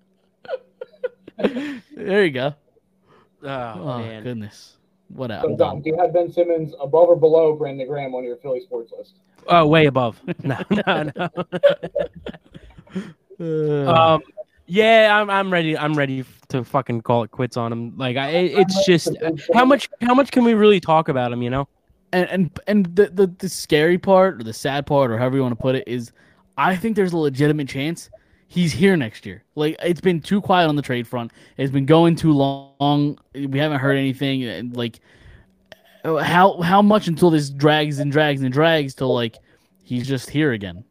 There you go. Oh man. Goodness. What else? So, Dom, do you have Ben Simmons above or below Brandon Graham on your Philly sports list? Oh, way above. No. Yeah, I'm ready. I'm ready to fucking call it quits on him. It's just how much can we really talk about him? You know. And the scary part or the sad part or however you want to put it is, I think there's a legitimate chance he's here next year. It's been too quiet on the trade front. It's been going too long. We haven't heard anything. And how much until this drags till he's just here again.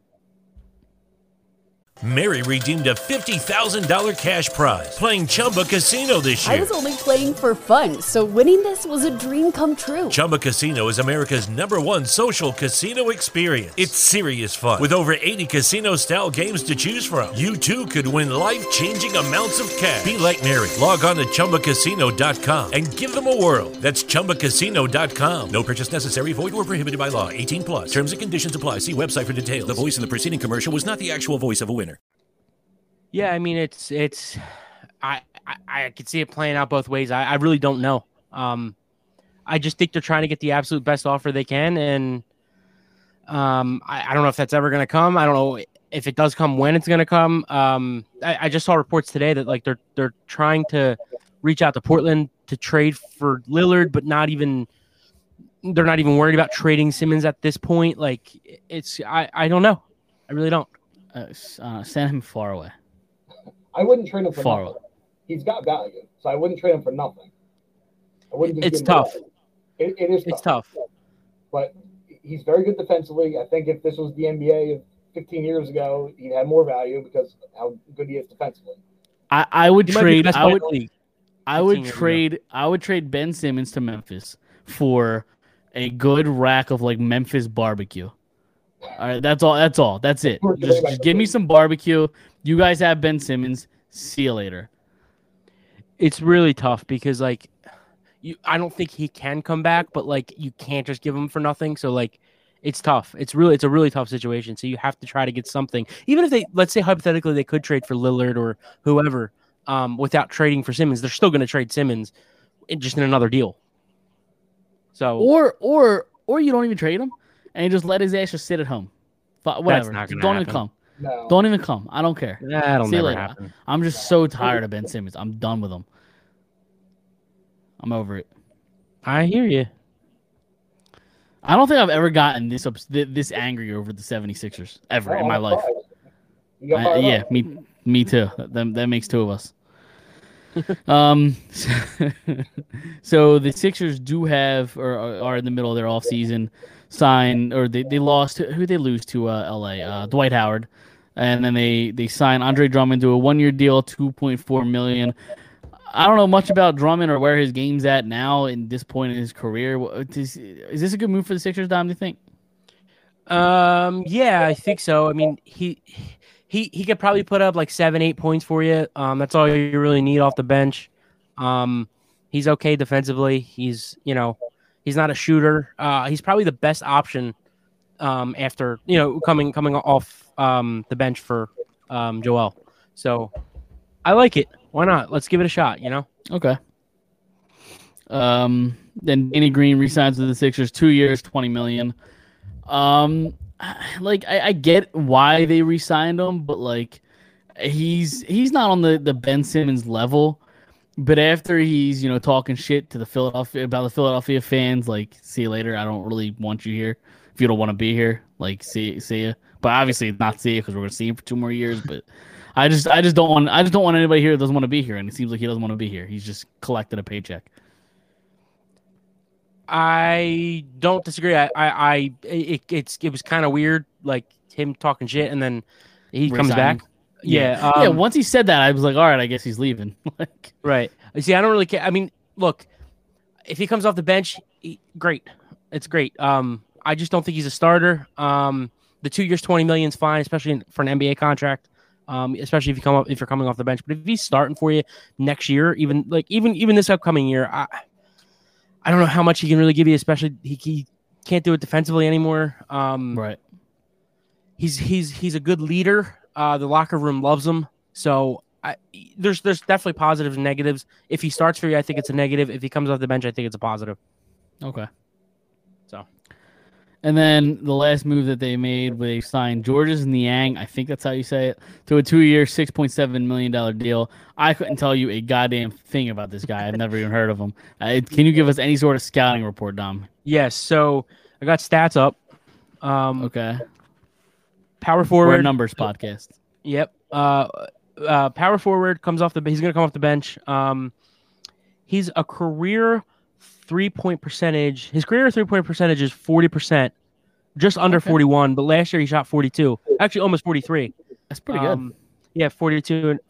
Mary redeemed a $50,000 cash prize playing Chumba Casino this year. I was only playing for fun, so winning this was a dream come true. Chumba Casino is America's #1 social casino experience. It's serious fun. With over 80 casino-style games to choose from, you too could win life-changing amounts of cash. Be like Mary. Log on to ChumbaCasino.com and give them a whirl. That's ChumbaCasino.com. No purchase necessary. Void where prohibited by law. 18+. Terms and conditions apply. See website for details. The voice in the preceding commercial was not the actual voice of a winner. Yeah, I mean, it's I could see it playing out both ways. I really don't know. I just think they're trying to get the absolute best offer they can, and I don't know if that's ever going to come. I don't know if it does come, when it's going to come. I just saw reports today that they're trying to reach out to Portland to trade for Lillard, but they're not even worried about trading Simmons at this point. I don't know. I really don't. Send him far away. I wouldn't trade him for nothing. He's got value, so I wouldn't trade him for nothing. I wouldn't. It's tough. It is tough. It's tough. But he's very good defensively. I think if this was the NBA of 15 years ago, he'd have more value because of how good he is defensively. I would trade. I would trade Ben Simmons to Memphis for a good rack of Memphis barbecue. All right, that's all. That's it. Just give me some barbecue. You guys have Ben Simmons. See you later. It's really tough because I don't think he can come back, but you can't just give him for nothing. So it's tough. It's a really tough situation. So you have to try to get something. Even if let's say hypothetically they could trade for Lillard or whoever, without trading for Simmons, they're still going to trade Simmons, just in another deal. So or you don't even trade him. And you just let his ass just sit at home. Whatever. Don't even come. No. Don't even come. I don't care. That'll never happen. I'm just so tired of Ben Simmons. I'm done with him. I'm over it. I hear you. I don't think I've ever gotten this angry over the 76ers ever in my life. Yeah, me too. That makes two of us. So the Sixers do have, or are in the middle of their offseason sign, or they lost. Who they lose to? LA. Dwight Howard, and then they sign Andre Drummond to a 1-year deal, $2.4 million. I don't know much about Drummond or where his game's at now in this point in his career. Is this a good move for the Sixers, Dom? Do you think? Yeah, I think so. I mean, he could probably put up like 7-8 points for you. That's all you really need off the bench. He's okay defensively. He's not a shooter. He's probably the best option after coming off the bench for Joel. So I like it. Why not? Let's give it a shot. Okay. Then Danny Green resigns with the Sixers, 2 years, $20 million. I get why they re-signed him, but like he's not on the Ben Simmons level. But after he's talking shit to the Philadelphia fans, like, see you later. I don't really want you here. If you don't want to be here, like, see ya. But obviously not see ya because we're gonna see him for 2 more years. But I just don't want anybody here that doesn't want to be here, and it seems like he doesn't want to be here. He's just collected a paycheck. I don't disagree. It was kind of weird, like him talking shit, and then he comes back. Yeah. Once he said that, I was like, all right, I guess he's leaving. Right. See, I don't really care. I mean, look, if he comes off the bench, great. It's great. I just don't think he's a starter. The 2 years, $20 million is fine, especially for an NBA contract. Especially if you're coming off the bench. But if he's starting for you next year, even this upcoming year, I don't know how much he can really give you. Especially he can't do it defensively anymore. Right. He's a good leader. The locker room loves him. So there's definitely positives and negatives. If he starts for you, I think it's a negative. If he comes off the bench, I think it's a positive. Okay. So. And then the last move that they made, they signed Georges Niang, I think that's how you say it, to a 2-year, $6.7 million deal. I couldn't tell you a goddamn thing about this guy. I've never even heard of him. Can you give us any sort of scouting report, Dom? Yes. So I got stats up. Okay. Power forward. We're a numbers podcast. Yep. Power forward he's going to come off the bench. He's a career 3-point percentage. His career 3-point percentage is 40%, just under 41. But last year he shot 42, actually almost 43. That's pretty good. Yeah, 42 and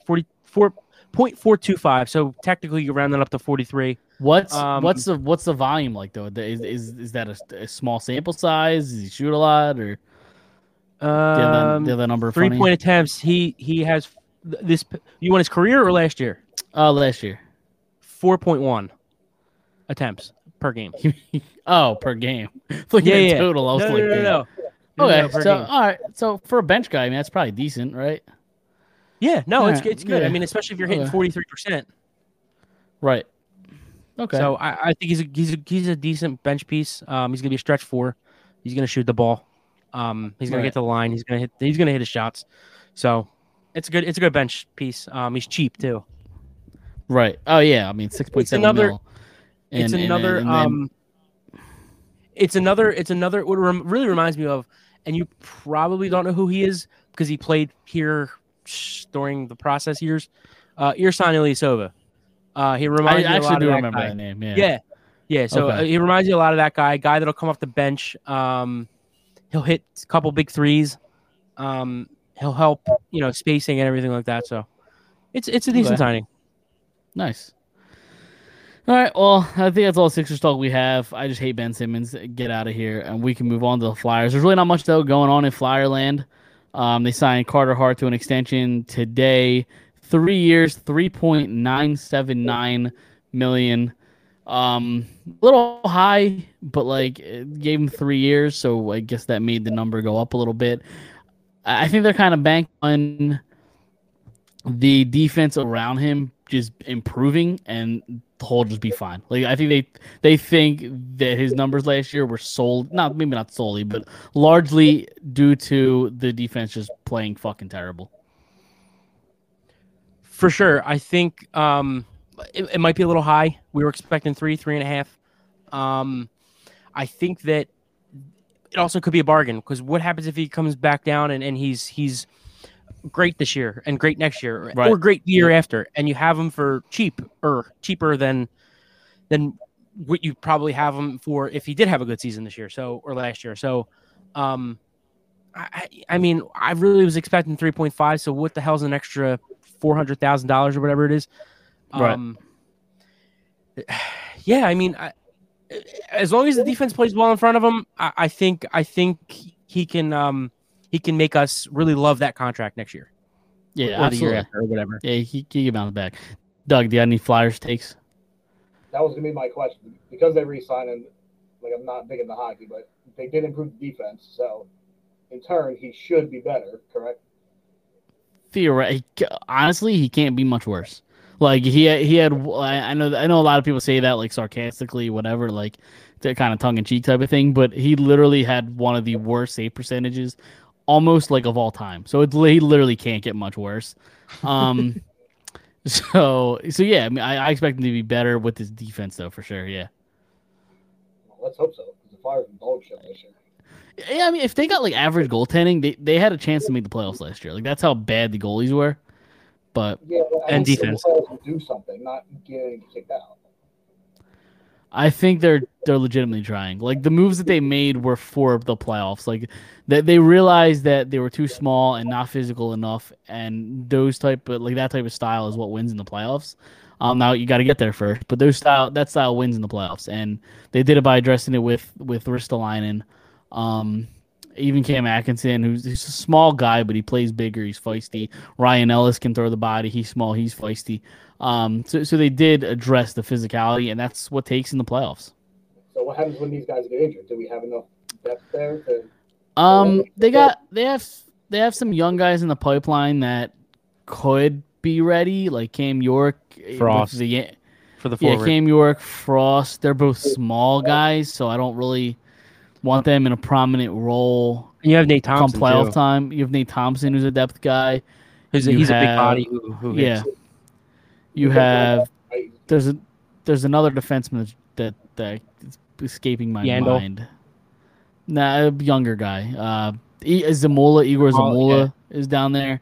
44.425. So technically you round that up to 43. What's the volume like though? Is that a small sample size? Does he shoot a lot or? Do you have that number? 3-point attempts. He has this. You want his career or last year? Last year. 4.1 attempts per game. Per game. Looking at total. I was No. Okay, so all right. So for a bench guy, I mean that's probably decent, right? Yeah. No, it's good. Yeah. I mean, especially if you're hitting 43%. Right. Okay. So I think he's a decent bench piece. He's gonna be a stretch 4. He's gonna shoot the ball. He's gonna get to the line. He's gonna hit his shots. So it's a good bench piece. He's cheap too. Right. Oh yeah. I mean 6.7 mil. It's another. What really reminds me of, and you probably don't know who he is because he played here during the process years. Ersan Ilyasova. He reminds me. I actually do remember that name. Yeah. So he reminds you a lot of that guy that'll come off the bench. He'll hit a couple big threes. He'll help, spacing and everything like that. So it's a decent signing. Nice. All right, well, I think that's all Sixers talk we have. I just hate Ben Simmons. Get out of here, and we can move on to the Flyers. There's really not much, though, going on in Flyerland. They signed Carter Hart to an extension today. 3 years, $3.979 million. Little high, but, gave him 3 years, so I guess that made the number go up a little bit. I think they're kind of banking on the defense around him just improving, and the whole just be fine. I think they think that his numbers last year were maybe not solely, but largely due to the defense just playing fucking terrible. For sure, I think it might be a little high. We were expecting 3.5. I think that it also could be a bargain because what happens if he comes back down and he's great this year and great next year, Right. or great the year after, and you have them for cheaper than what you probably have him for if he did have a good season this year, or last year. So, I mean, I really was expecting 3.5. So what the hell's an extra $400,000 or whatever it is? Right. Yeah, I mean, as long as the defense plays well in front of him, I think he can make us really love that contract next year. Yeah, or the year absolutely. after or whatever. Yeah, he can bounce back. Doug, do you have any Flyers takes? That was going to be my question. Because they re-signed him, like, I'm not big into hockey, but they did improve the defense. So, in turn, he should be better, correct? Honestly, he can't be much worse. Like, he had I know a lot of people say that, like, sarcastically, whatever, like, they're kind of tongue-in-cheek type of thing, but he literally had one of the worst save percentages, almost, like, of all time. So, he literally can't get much worse. So yeah, I mean, I expect him to be better with his defense, though, for sure. Yeah. Well, let's hope so, because the Flyers are dog shit this year. Yeah, I mean, if they got like average goaltending, they had a chance to make the playoffs last year. Like, that's how bad the goalies were. But Yeah, but I And think defense. The Flyers will do something, not getting kicked out. I think they're legitimately trying. Like, the moves that they made were for the playoffs. Like, they realized that they were too small and not physical enough, and that type of style is what wins in the playoffs. Now you got to get there first, but that style wins in the playoffs, and they did it by addressing it with Ristolainen. Even Cam Atkinson, he's a small guy, but he plays bigger. He's feisty. Ryan Ellis can throw the body. He's small. He's feisty. So they did address the physicality, and that's what takes in the playoffs. So what happens when these guys get injured? Do we have enough depth there to? They have some young guys in the pipeline that could be ready, like Cam York, Frost. for the For the Yeah, forward. Cam York, Frost. They're both small guys, so I don't really want them in a prominent role. And you have Nate Come Thompson playoff too. time, you have Nate Thompson, who's a depth guy. He's You a big have- body who Yeah, hits. you have. There's another defenseman that is escaping my Yandel? mind. Nah, a younger guy. Igor Zamula is down there.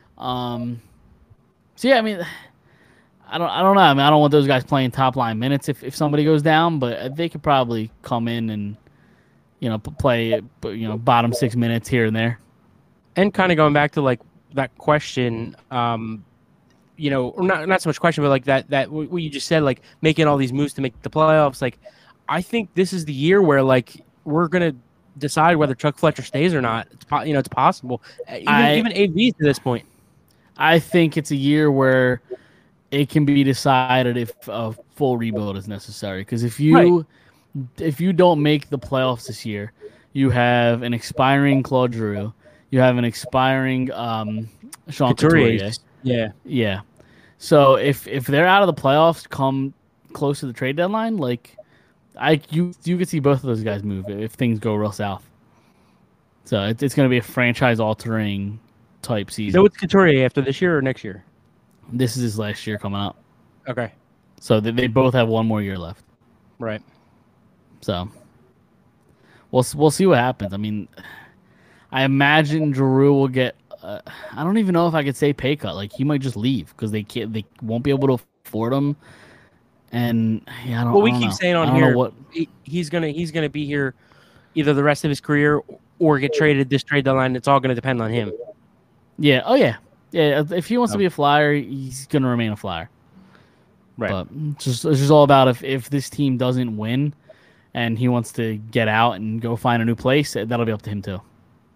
So yeah, I mean, I don't know. I mean, I don't want those guys playing top line minutes if somebody goes down, but they could probably come in and play bottom 6 minutes here and there. And kind of going back to like that question, or not so much question, but like that what you just said, like making all these moves to make the playoffs. Like, I think this is the year where like we're gonna decide whether Chuck Fletcher stays or not. It's possible. Even AV to this point. I think it's a year where it can be decided if a full rebuild is necessary. Because if you don't make the playoffs this year, you have an expiring Claude Giroux, you have an expiring Sean Couturier. Yeah. So if they're out of the playoffs, come close to the trade deadline, like you could see both of those guys move if things go real south. So it's going to be a franchise altering type season. So it's Couturier after this year or next year? This is his last year coming up. Okay. So they both have one more year left. Right. So we'll see what happens. I mean, I imagine Giroux will get. I don't even know if I could say pay cut. Like, he might just leave because they won't be able to afford him. And yeah, I don't. Well, we I don't keep know. saying I on don't here know what. he's gonna be here either the rest of his career or get traded this trade deadline. It's all gonna depend on him. Yeah. Oh yeah. Yeah. If he wants to be a Flyer, he's gonna remain a Flyer. Right. But it's just all about if this team doesn't win, and he wants to get out and go find a new place, that'll be up to him too.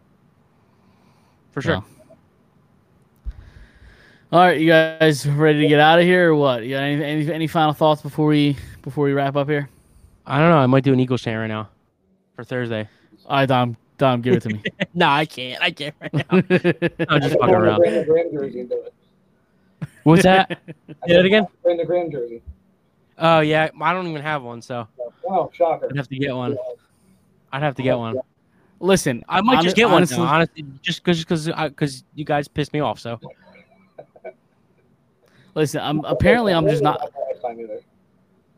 For sure. So. All right, you guys ready to get out of here or what? You got any final thoughts before we wrap up here? I don't know. I might do an Eagles chant right now for Thursday. All right, Dom, give it to me. No, I can't. I can't right now. I'm just fucking Wear around. the Graham jersey and do it. What's that? Say that again? Wear the Graham jersey. Oh yeah, I don't even have one, so Wow, shocker. I'd have to get one. I'd have to get one. Listen, I might just get honestly, one. Honestly, just because you guys pissed me off. So Listen, apparently I'm just not. Last time either.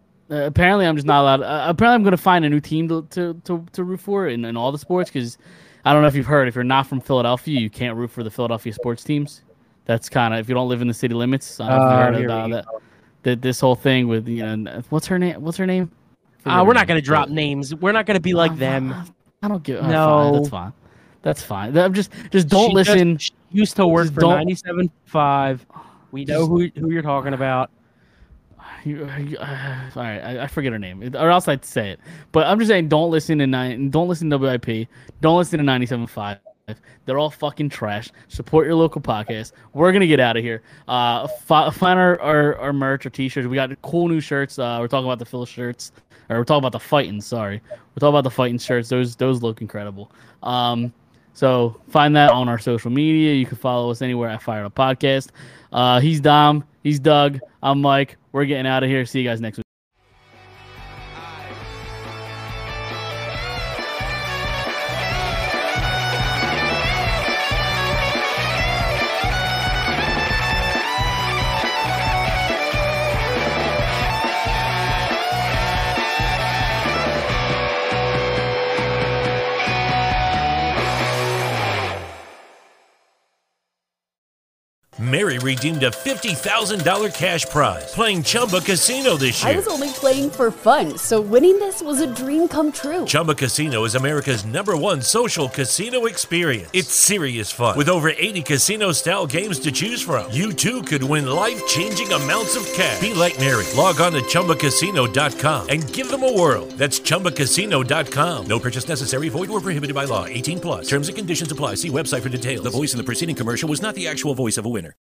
Apparently I'm just not allowed. Apparently I'm going to find a new team to root for in all the sports because I don't know if you've heard, if you're not from Philadelphia, you can't root for the Philadelphia sports teams. That's kind of, if you don't live in the city limits. I don't know if you've heard about that. This whole thing with, what's her name? We're not going to drop names. We're not going to be like them. I don't give. No, fine, that's fine. I'm just don't listen. She used to work for 97.5. We know who you're talking about. All right, I forget her name, or else I'd say it. But I'm just saying, don't listen to WIP. Don't listen to 97.5. They're all fucking trash. Support your local podcast. We're gonna get out of here. Find our merch, our t-shirts. We got cool new shirts. We're talking about the Phil shirts, or we're talking about the fighting. Sorry, we're talking about the fighting shirts. Those look incredible. So find that on our social media. You can follow us anywhere at Fire Up Podcast. He's Dom. He's Doug. I'm Mike. We're getting out of here. See you guys next week. Mary redeemed a $50,000 cash prize playing Chumba Casino this year. I was only playing for fun, so winning this was a dream come true. Chumba Casino is America's #1 social casino experience. It's serious fun. With over 80 casino-style games to choose from, you too could win life-changing amounts of cash. Be like Mary. Log on to ChumbaCasino.com and give them a whirl. That's ChumbaCasino.com. No purchase necessary. Void where prohibited by law. 18+. Terms and conditions apply. See website for details. The voice in the preceding commercial was not the actual voice of a winner.